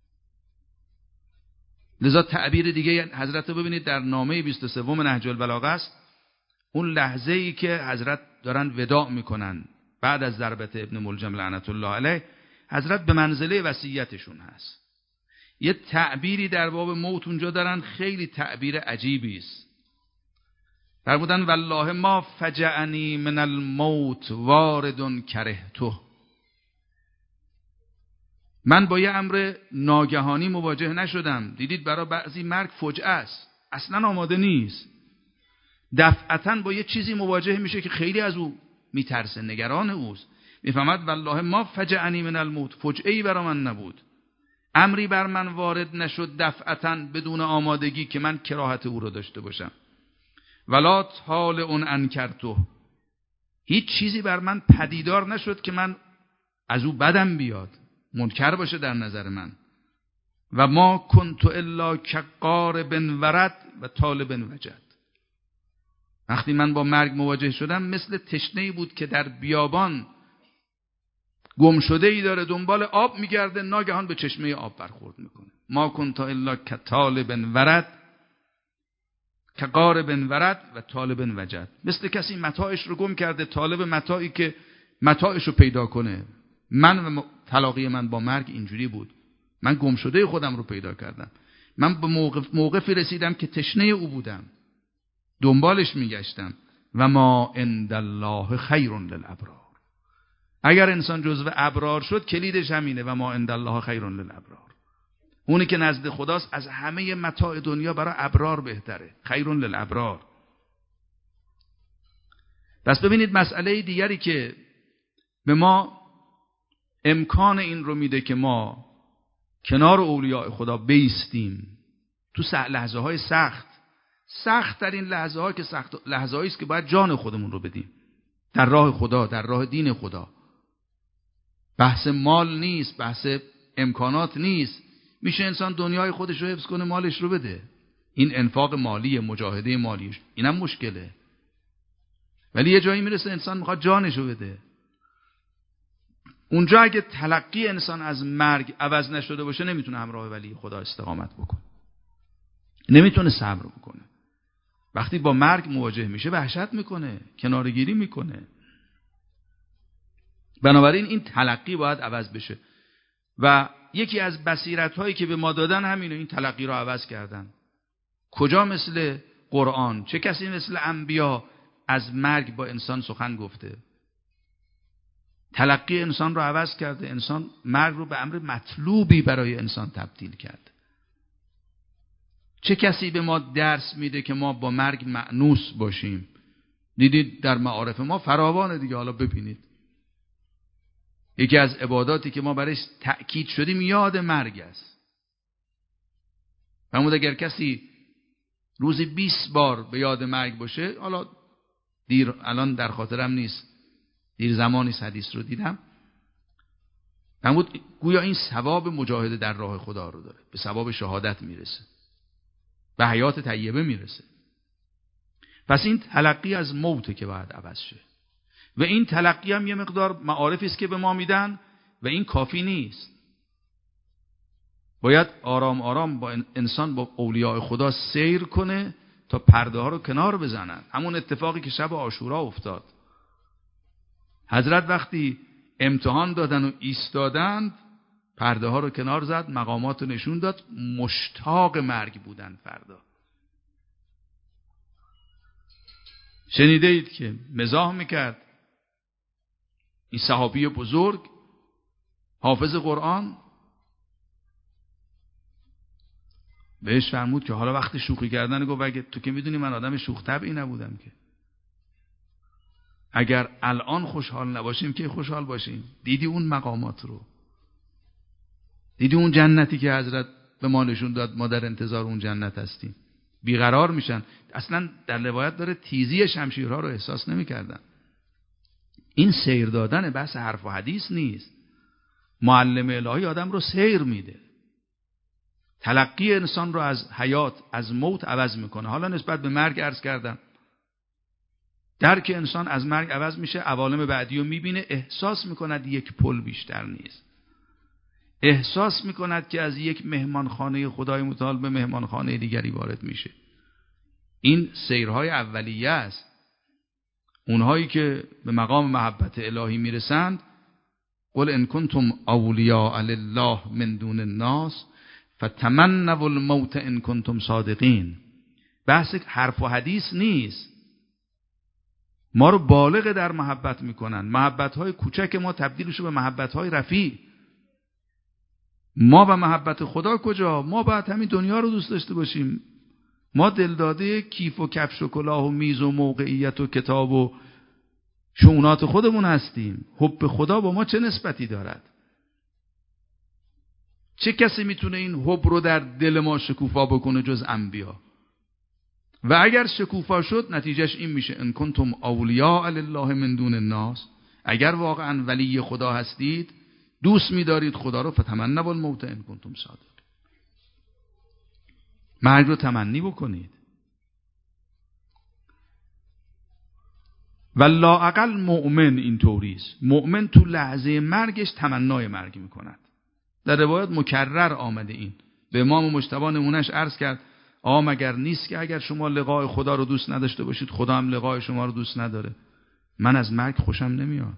S2: لذا تعبیر دیگه حضرت رو ببینید در نامه بیست و سه نهج البلاغه است. اون لحظه ای که حضرت دارن وداع میکنن بعد از ضربت ابن ملجم لعنت الله علیه، حضرت به منزله وصیتشون هست. یه تعبیری در باب موت اونجا دارن، خیلی تعبیر عجیبی است. فرمودن والله ما فجعنی من الموت وارد کرهته، من با یه امر ناگهانی مواجه نشدم. دیدید برای بعضی مرگ فجعه است، اصلا آماده نیست، دفعتاً با یه چیزی مواجه میشه که خیلی از او میترسه، نگران اوست. میفهمد والله ما فجعنی من الموت، فجعه‌ای برای من نبود، امری بر من وارد نشد دفعتاً بدون آمادگی که من کراهت او رو داشته باشم. ولا حال اون انکرتو، هیچ چیزی بر من پدیدار نشد که من از او بدم بیاد، منکر باشه در نظر من. و ما کنت الا کقارب ورد و طالب وجد، وقتی من با مرگ مواجه شدم مثل تشنه‌ای بود که در بیابان گم شده ای داره دنبال آب میگرده، ناگهان به چشمه آب برخورد میکنه. ما کنت الا کطالب ورد کقارب ورد و طالب وجد، مثل کسی متاعش رو گم کرده، طالب متاعی که متاعش رو پیدا کنه. من و تلاقی من با مرگ اینجوری بود، من گم شده خودم رو پیدا کردم، من به موقف موقفی رسیدم که تشنه او بودم، دنبالش میگشتم. و ما عند الله خیر للابرار، اگر انسان جزو ابرار شد کلیدش همینه، و ما عند الله خیر للابرار، اونی که نزد خداست از همه متاع دنیا برای ابرار بهتره، خیر للابرار. پس ببینید مسئله دیگری که به ما امکان این رو میده که ما کنار اولیاء خدا بیستیم تو لحظه های سخت، سخت در این لحظه ها که سخت لحظه هایی است که باید جان خودمون رو بدیم در راه خدا، در راه دین خدا. بحث مال نیست، بحث امکانات نیست، میشه انسان دنیای خودش رو حفظ کنه، مالش رو بده. این انفاق مالی، مجاهده مالیش، اینم مشکله. ولی یه جایی میرسه انسان میخواد جانش رو بده. اونجا اگه تلقی انسان از مرگ عوض نشده باشه نمیتونه همراه ولی خدا استقامت بکنه، نمیتونه صبر بکنه. وقتی با مرگ مواجه میشه وحشت میکنه، کنارگیری میکنه. بنابراین این تلقی باید عوض بشه و یکی از بصیرت هایی که به ما دادن همینه، این تلقی رو عوض کردن. کجا مثل قرآن، چه کسی مثل انبیا از مرگ با انسان سخن گفته؟ تلقی انسان رو عوض کرده، انسان مرگ رو به امر مطلوبی برای انسان تبدیل کرده. چه کسی به ما درس میده که ما با مرگ مأنوس باشیم؟ دیدید در معارف ما فراوانه دیگه. حالا ببینید یکی از عباداتی که ما برایش تأکید شدیم یاد مرگ است. فرمود اگر کسی روزی بیست بار به یاد مرگ باشه، حالا دیر الان در خاطرم نیست، دیر زمانی حدیث رو دیدم، فرمود گویا این ثواب مجاهده در راه خدا رو داره، به ثواب شهادت میرسه، به حیات طیبه میرسه. پس این تلقی از موته که باید عوض شه و این تلقی هم یه مقدار معارفی است که به ما میدن و این کافی نیست. باید آرام آرام با انسان با اولیاء خدا سیر کنه تا پرده ها رو کنار بزنن. همون اتفاقی که شب عاشورا افتاد. حضرت وقتی امتحان دادن و ایستادند، پرده ها رو کنار زد، مقامات رو نشون داد، مشتاق مرگ بودن. فردا شنیده اید که مزاح میکرد این صحابی بزرگ حافظ قرآن، بهش فرمود که حالا وقت شوخی کردن، گفت اگه تو که میدونی من آدم شوخ طبعی نبودم که، اگر الان خوشحال نباشیم که خوشحال باشیم. دیدی اون مقامات رو، دیدی اون جنتی که حضرت به ما نشون داد، ما در انتظار اون جنت هستیم. بیقرار میشن. اصلا در روایت داره تیزی شمشیرها رو احساس نمیکردن. این سیر دادن بحث حرف و حدیث نیست. معلم الهی آدم رو سیر میده، تلقی انسان رو از حیات از موت عوض میکنه. حالا نسبت به مرگ عرض کردم، درک انسان از مرگ عوض میشه، عوالم بعدی رو میبینه، احساس میکند یک پل بیشتر نیست، احساس میکند که از یک مهمانخانه خدای متعال به مهمانخانه دیگری وارد میشه. این سیرهای اولیه است. اونهایی که به مقام محبت الهی میرسند، قل ان کنتم اولیاء لله من دون الناس فتمنوا الموت ان کنتم صادقین. بحث حرف و حدیث نیست. ما رو بالغ در محبت میکنن. محبت‌های کوچک ما تبدیلش به محبت‌های رفیع. ما و محبت خدا کجا؟ ما باید همین دنیا رو دوست داشته باشیم. ما دلداده کیف و کفش و کلاه و میز و موقعیت و کتاب و شؤونات خودمون هستیم. حب خدا با ما چه نسبتی دارد؟ چه کسی میتونه این حب رو در دل ما شکوفا بکنه جز انبیا؟ و اگر شکوفا شد نتیجهش این میشه ان کنتم اولیاء لله من دون الناس. اگر واقعا ولی خدا هستید، دوست می‌دارید خدا رو، فتمنوا الموت ان کنتم صادق. مرگ رو تمنی بکنید. والله اقل مؤمن این طوریست. مؤمن تو لحظه مرگش تمنای مرگ میکند. در روایت مکرر آمده این. به امام مجتبی نمونش عرض کرد آقا مگر نیست که اگر شما لقای خدا رو دوست نداشته باشید، خدا هم لقای شما رو دوست نداره؟ من از مرگ خوشم نمیاد.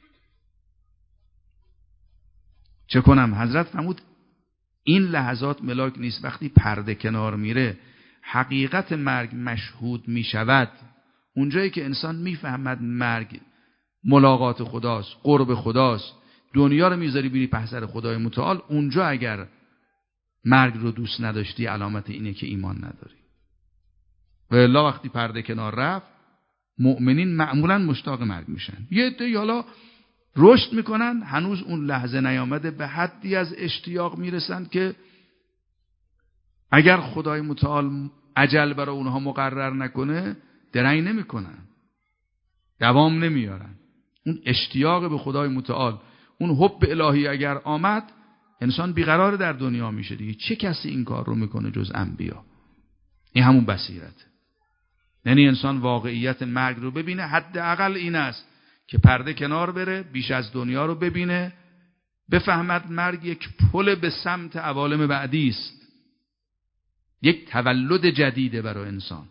S2: چه کنم؟ حضرت فرمود این لحظات ملاک نیست. وقتی پرده کنار میره، حقیقت مرگ مشهود میشود. اونجایی که انسان میفهمد مرگ ملاقات خداست، قرب خداست، دنیا رو میذاری بری پهسر خدای متعال، اونجا اگر مرگ رو دوست نداشتی علامت اینه که ایمان نداری. و الا وقتی پرده کنار رفت، مؤمنین معمولا مشتاق مرگ میشن. یه عده حالا رشد میکنن، هنوز اون لحظه نیامده، به حدی از اشتیاق میرسن که اگر خدای متعال اجل برای اونها مقرر نکنه درنگ نمیکنن، دوام نمیارن. اون اشتیاق به خدای متعال، اون حب الهی اگر آمد، انسان بیقرار در دنیا میشه دیگه. چه کسی این کار رو میکنه جز انبیا؟ این همون بصیرت. یعنی انسان واقعیت مرگ رو ببینه. حداقل این است که پرده کنار بره، بیش از دنیا رو ببینه، بفهمد مرگ یک پل به سمت عوالم بعدی است، یک تولد جدیده برای انسان.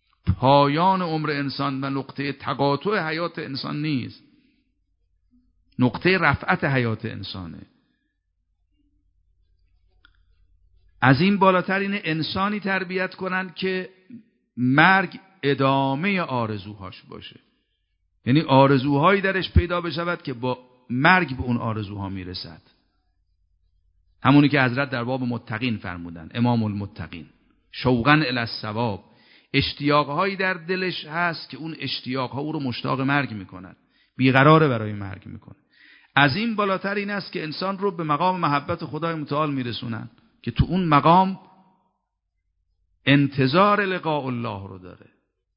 S2: پایان عمر انسان و نقطه تقاطع حیات انسان نیست. نقطه رفعت حیات انسانه. از این بالاتر اینه انسانی تربیت کنن که مرگ ادامه آرزوهاش باشه، یعنی آرزوهایی درش پیدا بشود که با مرگ به اون آرزوها میرسد. همونی که حضرت در باب متقین فرمودن، امام المتقین، شوقاً الی الثواب، اشتیاقهایی در دلش هست که اون اشتیاقها او رو مشتاق مرگ میکنن، بیقراره برای مرگ میکنه. از این بالاتر این است که انسان رو به مقام محبت خدای متعال میرسونن که تو اون مقام انتظار لقاء الله رو داره.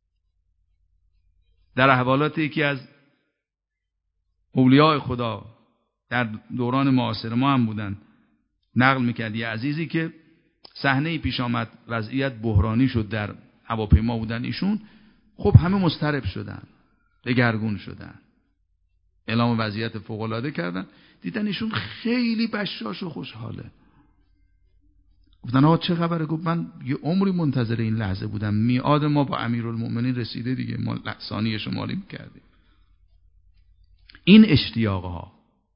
S2: در احوالات یکی از اولیاء خدا در دوران معاصر ما هم بودن نقل میکرد یه عزیزی که صحنه‌ای پیش آمد، وضعیت بحرانی شد، در هواپیما بودن ایشون، خب همه مضطرب شدن، دگرگون شدن، اعلام وضعیت فوق‌العاده کردن، دیدن ایشون خیلی بشاش و خوشحاله. گفتن آقا چه خبره؟ گفت من یه عمری منتظر این لحظه بودم، میعاد ما با امیرالمؤمنین رسیده دیگه، ما ثانی شماری میکردیم. این اشتیاقها.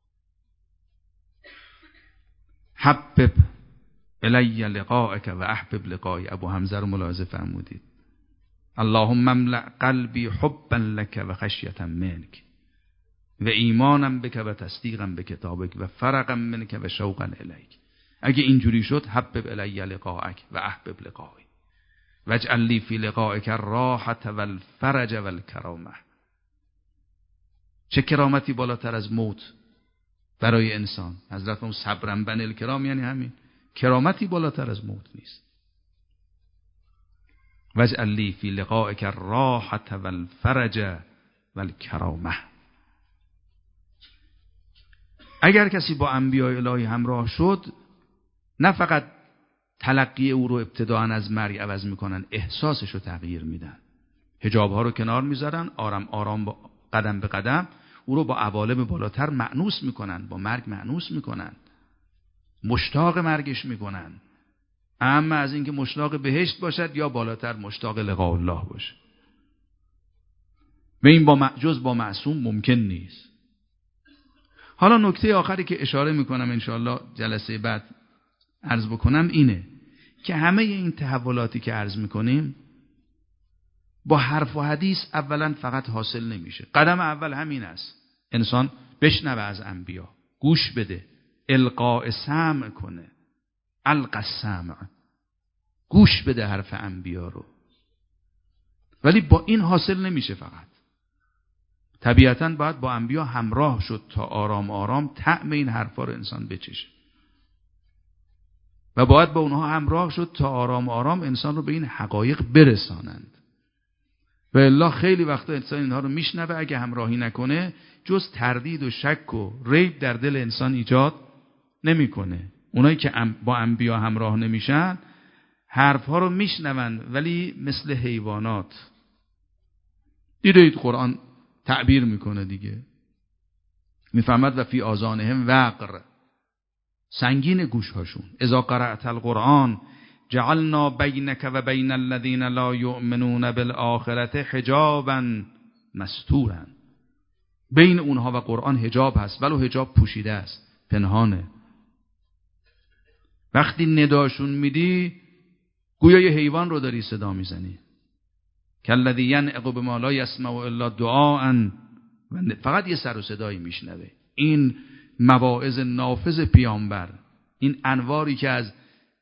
S2: حبب الی لقائک و احبب لقای، ابو حمزه رو ملاحظه فرمودید. اللهم املأ قلبی حبا لک و خشیتا منک و ایمانا بک و تصدیقا بکتابک و فرقا منک و شوقا الیک. اگه اینجوری شد حبب الی لقائک و احبب لقای واجعل لی فی لقائک الراحة والفرج والکرامه. چه کرامتی بالاتر از موت برای انسان. حضرت اون صبرن بن الکرام، یعنی همین کرامتی بالاتر از موت نیست. واجعل لی فی لقائک الراحة والفرج والکرامه. اگر کسی با انبیاء الهی همراه شد، نه فقط تلقی او رو ابتداءً از مرگ عوض میکنن، احساسش رو تغییر میدن. حجابها رو کنار میذارن، آرام آرام با قدم به قدم او رو با عوالم بالاتر مأنوس میکنن، با مرگ مأنوس میکنن، مشتاق مرگش میکنن. اما از اینکه مشتاق بهشت باشد یا بالاتر مشتاق لقاء الله باشه. و این با جز با معصوم ممکن نیست. حالا نکته آخری که اشاره میکنم انشاءالله جلسه بعد عرض بکنم اینه که همه این تحولاتی که عرض میکنیم با حرف و حدیث اولا فقط حاصل نمیشه. قدم اول همین است، انسان بشنوه از انبیا، گوش بده، القاء سمع کنه، القا السمع، گوش بده حرف انبیا رو. ولی با این حاصل نمیشه فقط. طبیعتاً باید با انبیا همراه شد تا آرام آرام طعم این حرفا رو انسان بچشه، و باید با اونها همراه شد تا آرام آرام انسان رو به این حقایق برسانند. و الا خیلی وقتا انسان اینها رو میشنوه، اگه همراهی نکنه جز تردید و شک و ریب در دل انسان ایجاد نمیکنه. اونایی که با انبیا همراه نمیشن حرفها رو میشنون ولی مثل حیوانات. دیدید قرآن تعبیر میکنه دیگه، میفهمد و فی آذانهم وقر، سنگین گوشهاشون. اذا قرأت القرآن جعلنا بینک و بین الذین لا یؤمنون بالآخرة حجابا مستورا. بین اونها و قرآن حجاب هست، ولو حجاب پوشیده است، پنهانه. وقتی نداشون میدی گویا یه حیوان رو داری صدا میزنی. کالذی ینعق بما لا یسمع الا دعاء، فقط یه سر و صدایی میشنوه. این مواعظ نافذ پیامبر، این انواری که از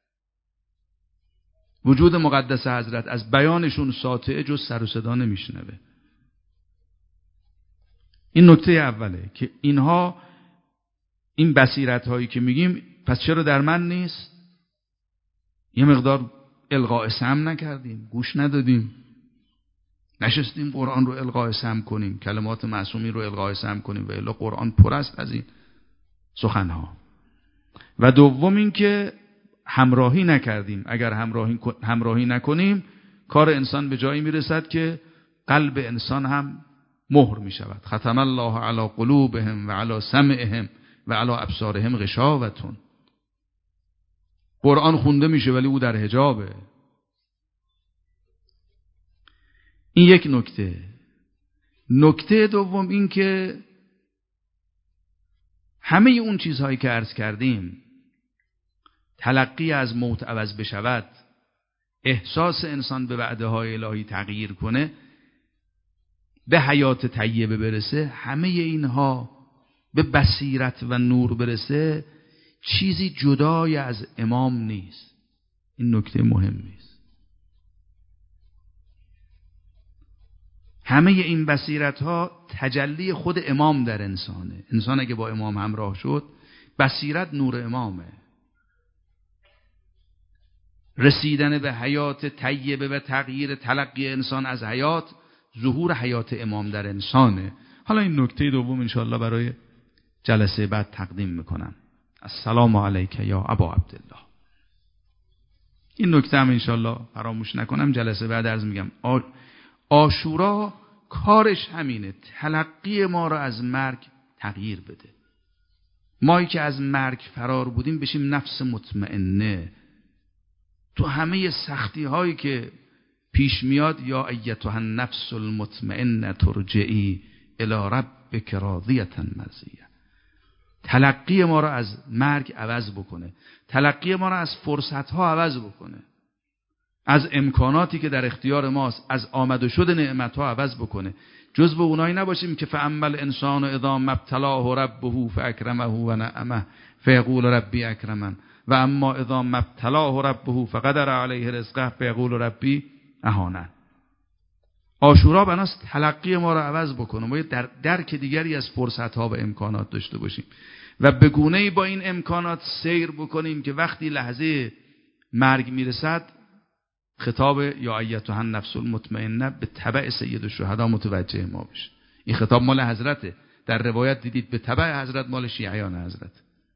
S2: وجود مقدس حضرت از بیانشون ساطعه، جز سر و صدا نمیشنوه. این نکته اوله که اینها، این بصیرت هایی که میگیم پس چرا در من نیست؟ یه مقدار القاء سمع نکردیم، گوش ندادیم، نشستیم قرآن رو القاء سمع کنیم، کلمات معصومی رو القاء سمع کنیم، و الا قرآن پر است از این سخنها. و دوم این که همراهی نکردیم. اگر همراهی همراهی نکنیم کار انسان به جایی میرسد که قلب انسان هم مهر می شود. ختم الله علی قلوبهم و علی سمعهم و علی ابصارهم غشاوة. قرآن خونده میشه ولی او در حجابه. این یک نکته. نکته دوم این که همه اون چیزهایی که عرض کردیم، تلقی از موت عوض بشود، احساس انسان به وعده های الهی تغییر کنه، به حیات طیبه برسه، همه اینها به بصیرت و نور برسه، چیزی جدای از امام نیست. این نکته مهمی است. همه این بصیرت ها تجلی خود امام در انسانه. انسان اگه با امام همراه شد، بصیرت نور امامه. رسیدن به حیات طیبه و تغییر تلقی انسان از حیات، ظهور حیات امام در انسانه. حالا این نکته دوم انشاءالله برای جلسه بعد تقدیم میکنم. السلام علیک یا ابا عبدالله. این نکته هم انشاءالله فراموش نکنم، جلسه بعد عرض میگم. عاشورا کارش همینه، تلقی ما را از مرگ تغییر بده. مایی که از مرگ فرار بودیم بشیم نفس مطمئنه. تو همه سختی هایی که پیش میاد، یا ایتها النفس المطمئنه ترجعی الی ربک راضیه مرضیه. تلقی ما را از مرگ عوض بکنه، تلقی ما را از فرصت ها عوض بکنه، از امکاناتی که در اختیار ماست، از آمد و شد نعمت ها عوض بکنه. جزو اونایی نباشیم که فاما الانسان اذا ما ابتلاه ربه فاکرمه و نعمه فیقول ربی اکرمن و اما اذا ما ابتلاه ربه فقدر علیه رزقه فیقول ربی اهانن. عاشورا بناست تلقی ما را عوض بکنه، ما در درک دیگری از فرصت ها و امکانات داشته باشیم و به گونه‌ای با این امکانات سیر بکنیم که وقتی لحظه مرگ میرسد، خطاب یا ایتها النفس المطمئنه به تبع سید الشهدا متوجه ما بشه. این خطاب مال حضرته. در روایت دیدید به تبع حضرت مال شیعیان حضرت.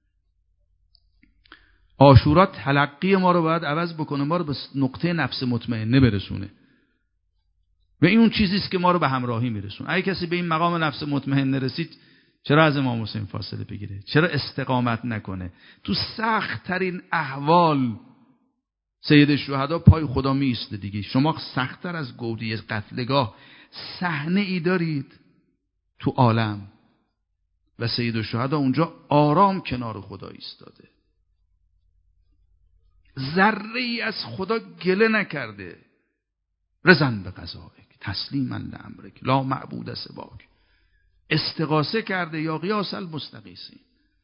S2: عاشورا تلقی ما رو باید عوض بکنه، ما رو به نقطه نفس مطمئنه برسونه و این اون چیزی است که ما رو به همراهی میرسونه. اگه کسی به این مقام نفس مطمئنه رسید، چرا از امام حسین فاصله بگیره؟ چرا استقامت نکنه؟ تو سخت ترین احوال سید الشهدا پای خدا می ایسته دیگه. شما سخت‌تر از گودی قتلگاه صحنه ای دارید تو عالم و سید الشهدا اونجا آرام کنار خدا ایستاده، ذره ای از خدا گله نکرده. رضن به قضایک تسلیما لامرک لا معبود سواک. استغاثه کرده یا قیاس المستغیثین.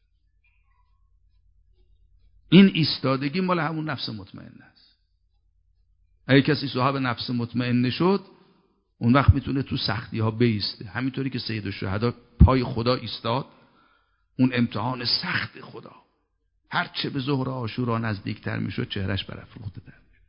S2: این ایستادگی مال همون نفس مطمئنه است. اگه کسی صاحب نفس مطمئنه شد، اون وقت میتونه تو سختی ها بیسته. همینطوری که سید الشهدا پای خدا ایستاد، اون امتحان سخت خدا هرچه به ظهر عاشورا نزدیکتر میشد چهرش برافروخته تر میشد.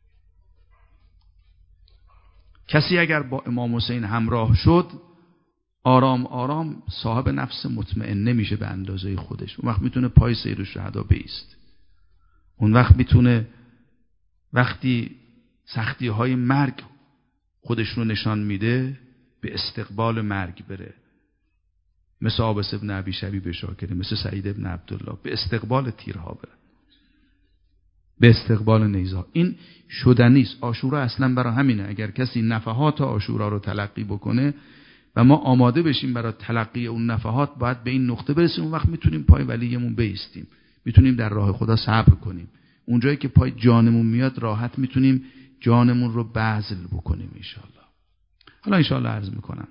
S2: کسی اگر با امام حسین همراه شد، آرام آرام صاحب نفس مطمئنه میشه به اندازه خودش. اون وقت میتونه پای سید الشهدا بیست. اون وقت میتونه وقتی سختی های مرگ خودش رو نشان میده به استقبال مرگ بره، مثل عابس ابن ابی شبیب شاکری، مثل سعید ابن عبدالله، به استقبال تیرها بره، به استقبال نیزها. این شدنی است. عاشورا اصلا برای همینه. اگر کسی نفحات عاشورا رو تلقی بکنه و ما آماده بشیم برای تلقی اون نفحات، باید به این نقطه برسیم. اون وقت میتونیم پای ولیمون بیستیم، میتونیم در راه خدا صبر کنیم. اونجایی که پای جانمون میاد راحت میتونیم جانمون رو بذل بکنیم انشاءالله. حالا انشاءالله عرض میکنم.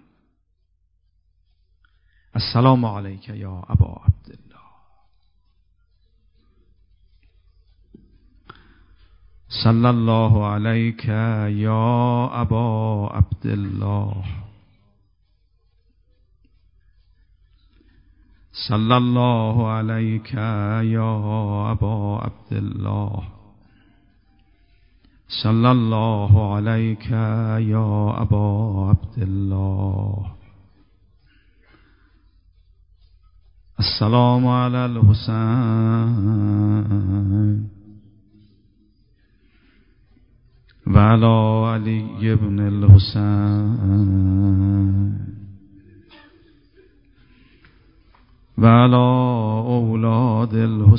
S2: السلام علیک یا ابا عبدالله. صلی الله علیک یا ابا عبدالله. صلی الله علیک یا ابا عبدالله. صلی الله علیک یا ابا عبدالله. السلام علی الحسین و علی علی ابن الحسین و علی اولاد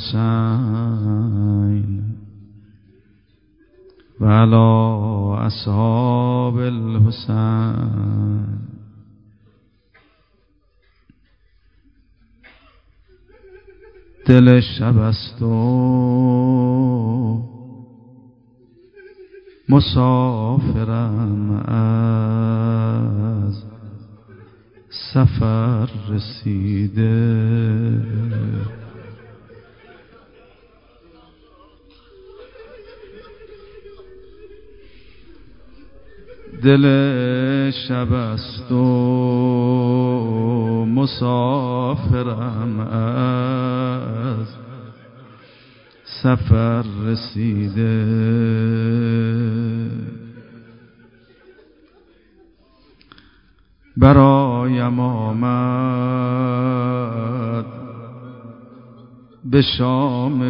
S2: الحسین و علی اصحاب الحسین. دل شب است و مسافرم از سفر رسیده، دل شب است و مسافرم از سفر رسیده، برایم آمد به شام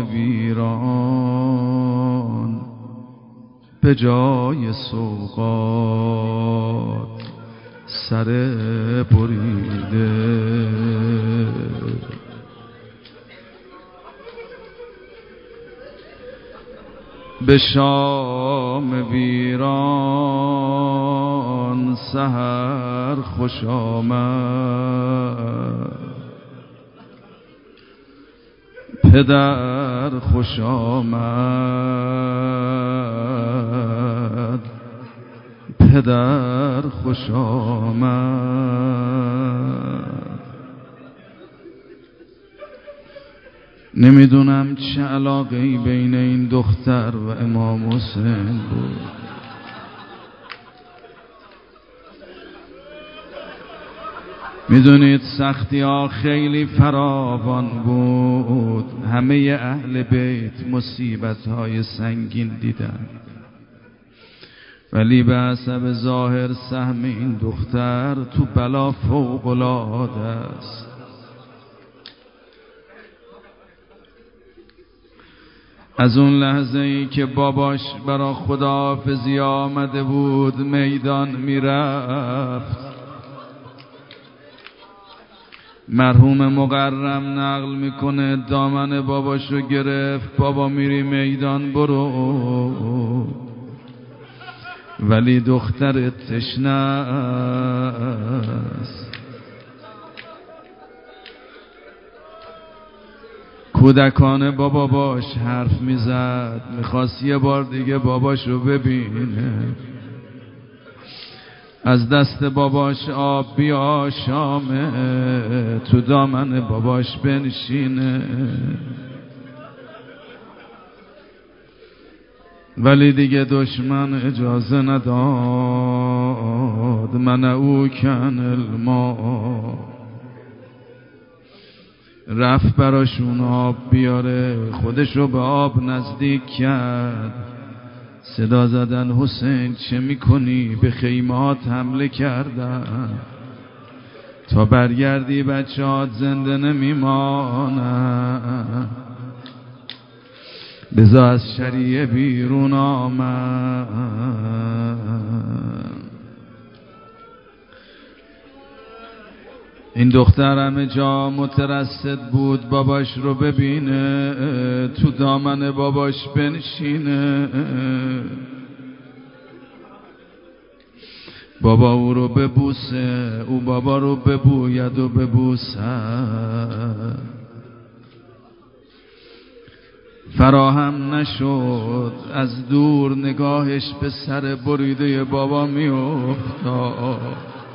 S2: ویران به جای سوغات سر بریده، به شام ویران سحر خوش آمد، پدر خوش آمد، پدر خوش آمد. نمیدونم چه علاقه‌ای بین این دختر و امام حسین بود. میدونید سختی ها خیلی فراوان بود، همه اهل بیت مصیبت های سنگین دیدن، ولی به حسب ظاهر سهم این دختر تو بلا فوق العاده است. از اون لحظه ای که باباش برا خداحافظی آمده بود میدان میرفت، مرحوم مقرم نقل میکنه دامن باباشو گرفت، بابا میری میدان برو، ولی دختر تشنه است. کودکانه با باباش حرف میزد، میخواست یه بار دیگه باباشو ببینه، از دست باباش آب بیا شامه، تو دامن باباش بنشینه، ولی دیگه دشمن اجازه نداد. من او کن الما، رفت براشون آب بیاره، خودشو به آب نزدیک کرد، صدا زدن حسین چه میکنی؟ به خیمات حمله کردن، تا برگردی بچه‌هات زنده نمیمانن. بزا از شریعه بیرون آمد. این دختر همه جا مترصد بود باباش رو ببینه، تو دامن باباش بنشینه، بابا او رو ببوسه، او بابا رو ببوید و ببوسه. فراهم نشد، از دور نگاهش به سر بریده بابا می افتاد.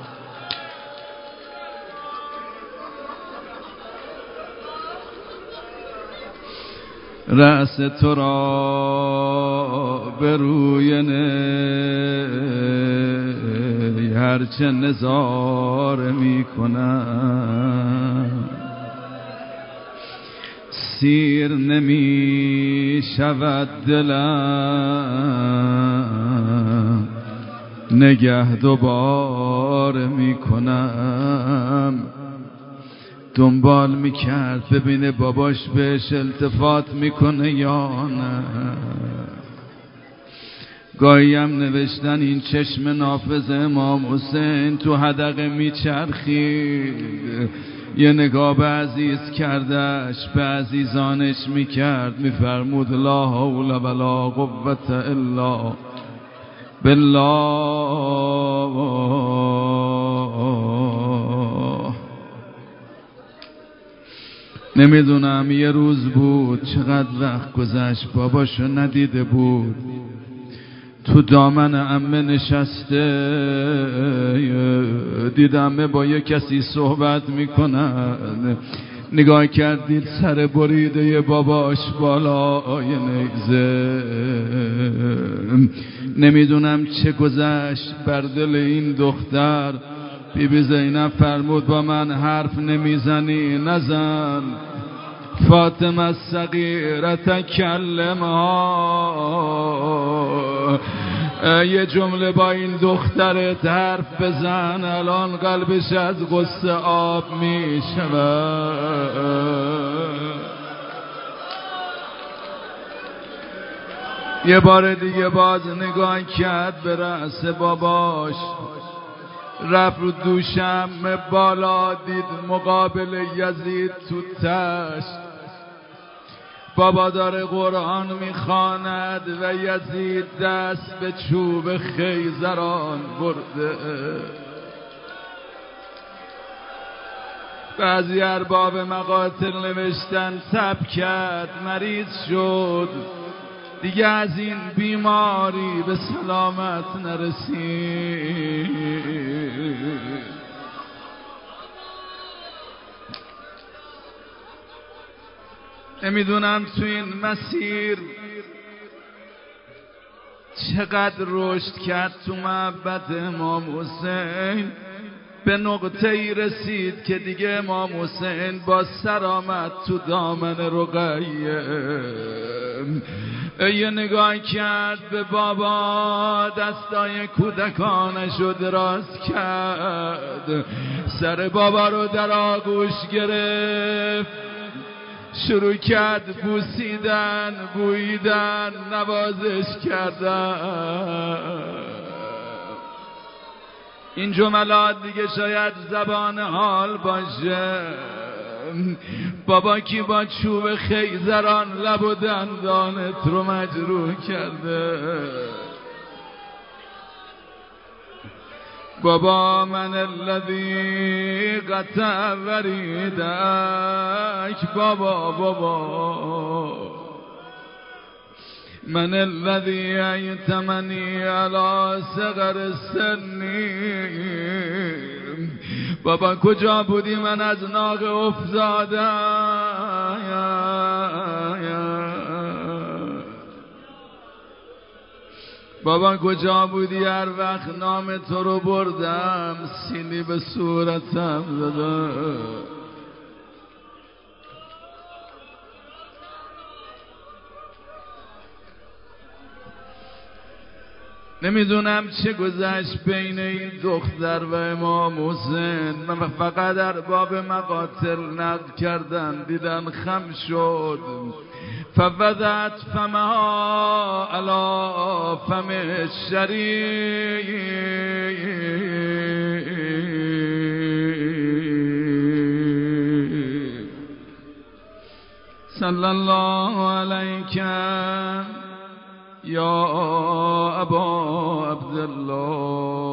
S2: رأس تو را به روی نی هرچه نظاره می کنم، سیر نمی شود دلم، نگه دوباره می کنم. دنبال میکرد ببینه باباش بهش التفات میکنه یا نه. گاهی هم نوشتن این چشم نافذ امام حسین تو حدقه میچرخید، یه نگاه به عزیز کردش، به عزیزانش میکرد، میفرمود لا حول ولا قوة الا بالله. نمیدونم یه روز بود چقدر وقت گذشت باباشو ندیده بود، تو دامن عمه نشسته، دیدم با یه کسی صحبت میکنن، نگاه کردید سر بریده باباش بالای نیزه. نمیدونم چه گذشت بر دل این دختر. بی بی زینب فرمود با من حرف نمیزنی؟ نزن. فاطمه صغیره تکلم ها، یه جمله با این دخترت حرف بزن، الان قلبش از غصه آب می شود. یه بار دیگه باز نگاه کرد به رأس باباش، رفت رو دوشم بالا، دید مقابل یزید تو تشت بابا داره قرآن میخواند و یزید دست به چوب خیزران برده. بعضی ارباب مقاتل نوشتن تب کرد، مریض شد، دیگه از این بیماری به سلامت نرسید. نمیدونم تو این مسیر چقدر رشد کرد تو محبت امام حسین، به نقطه ای رسید که دیگه امام حسین با سر آمد تو دامن رقیه. یه نگاه کرد به بابا، دستای کودکانشو دراز کرد، سر بابا رو در آغوش گرفت، شروع کرد بوسیدن، بویدن، نوازش کردن. این جملات دیگه شاید زبان حال باشه. بابا کی با چوب خیزران لب و دندانت رو مجروح کرده؟ بابا من الذی قطع وریدک، بابا بابا من الذی ایتمنی علی صغر سنی. بابا کجا بودی من از ناقه افتادم؟ بابا کجا بودی هر وقت نام تو رو بردم سینی به صورتم زدم؟ نمیدونم چه گذشت بین این دختر و امام حسین. من فقط ارباب مقاتل نقل کردن، دیدن خم شد، فوضعت فمها علی فم الشریف صلی الله علیک یا ابا عبدالله.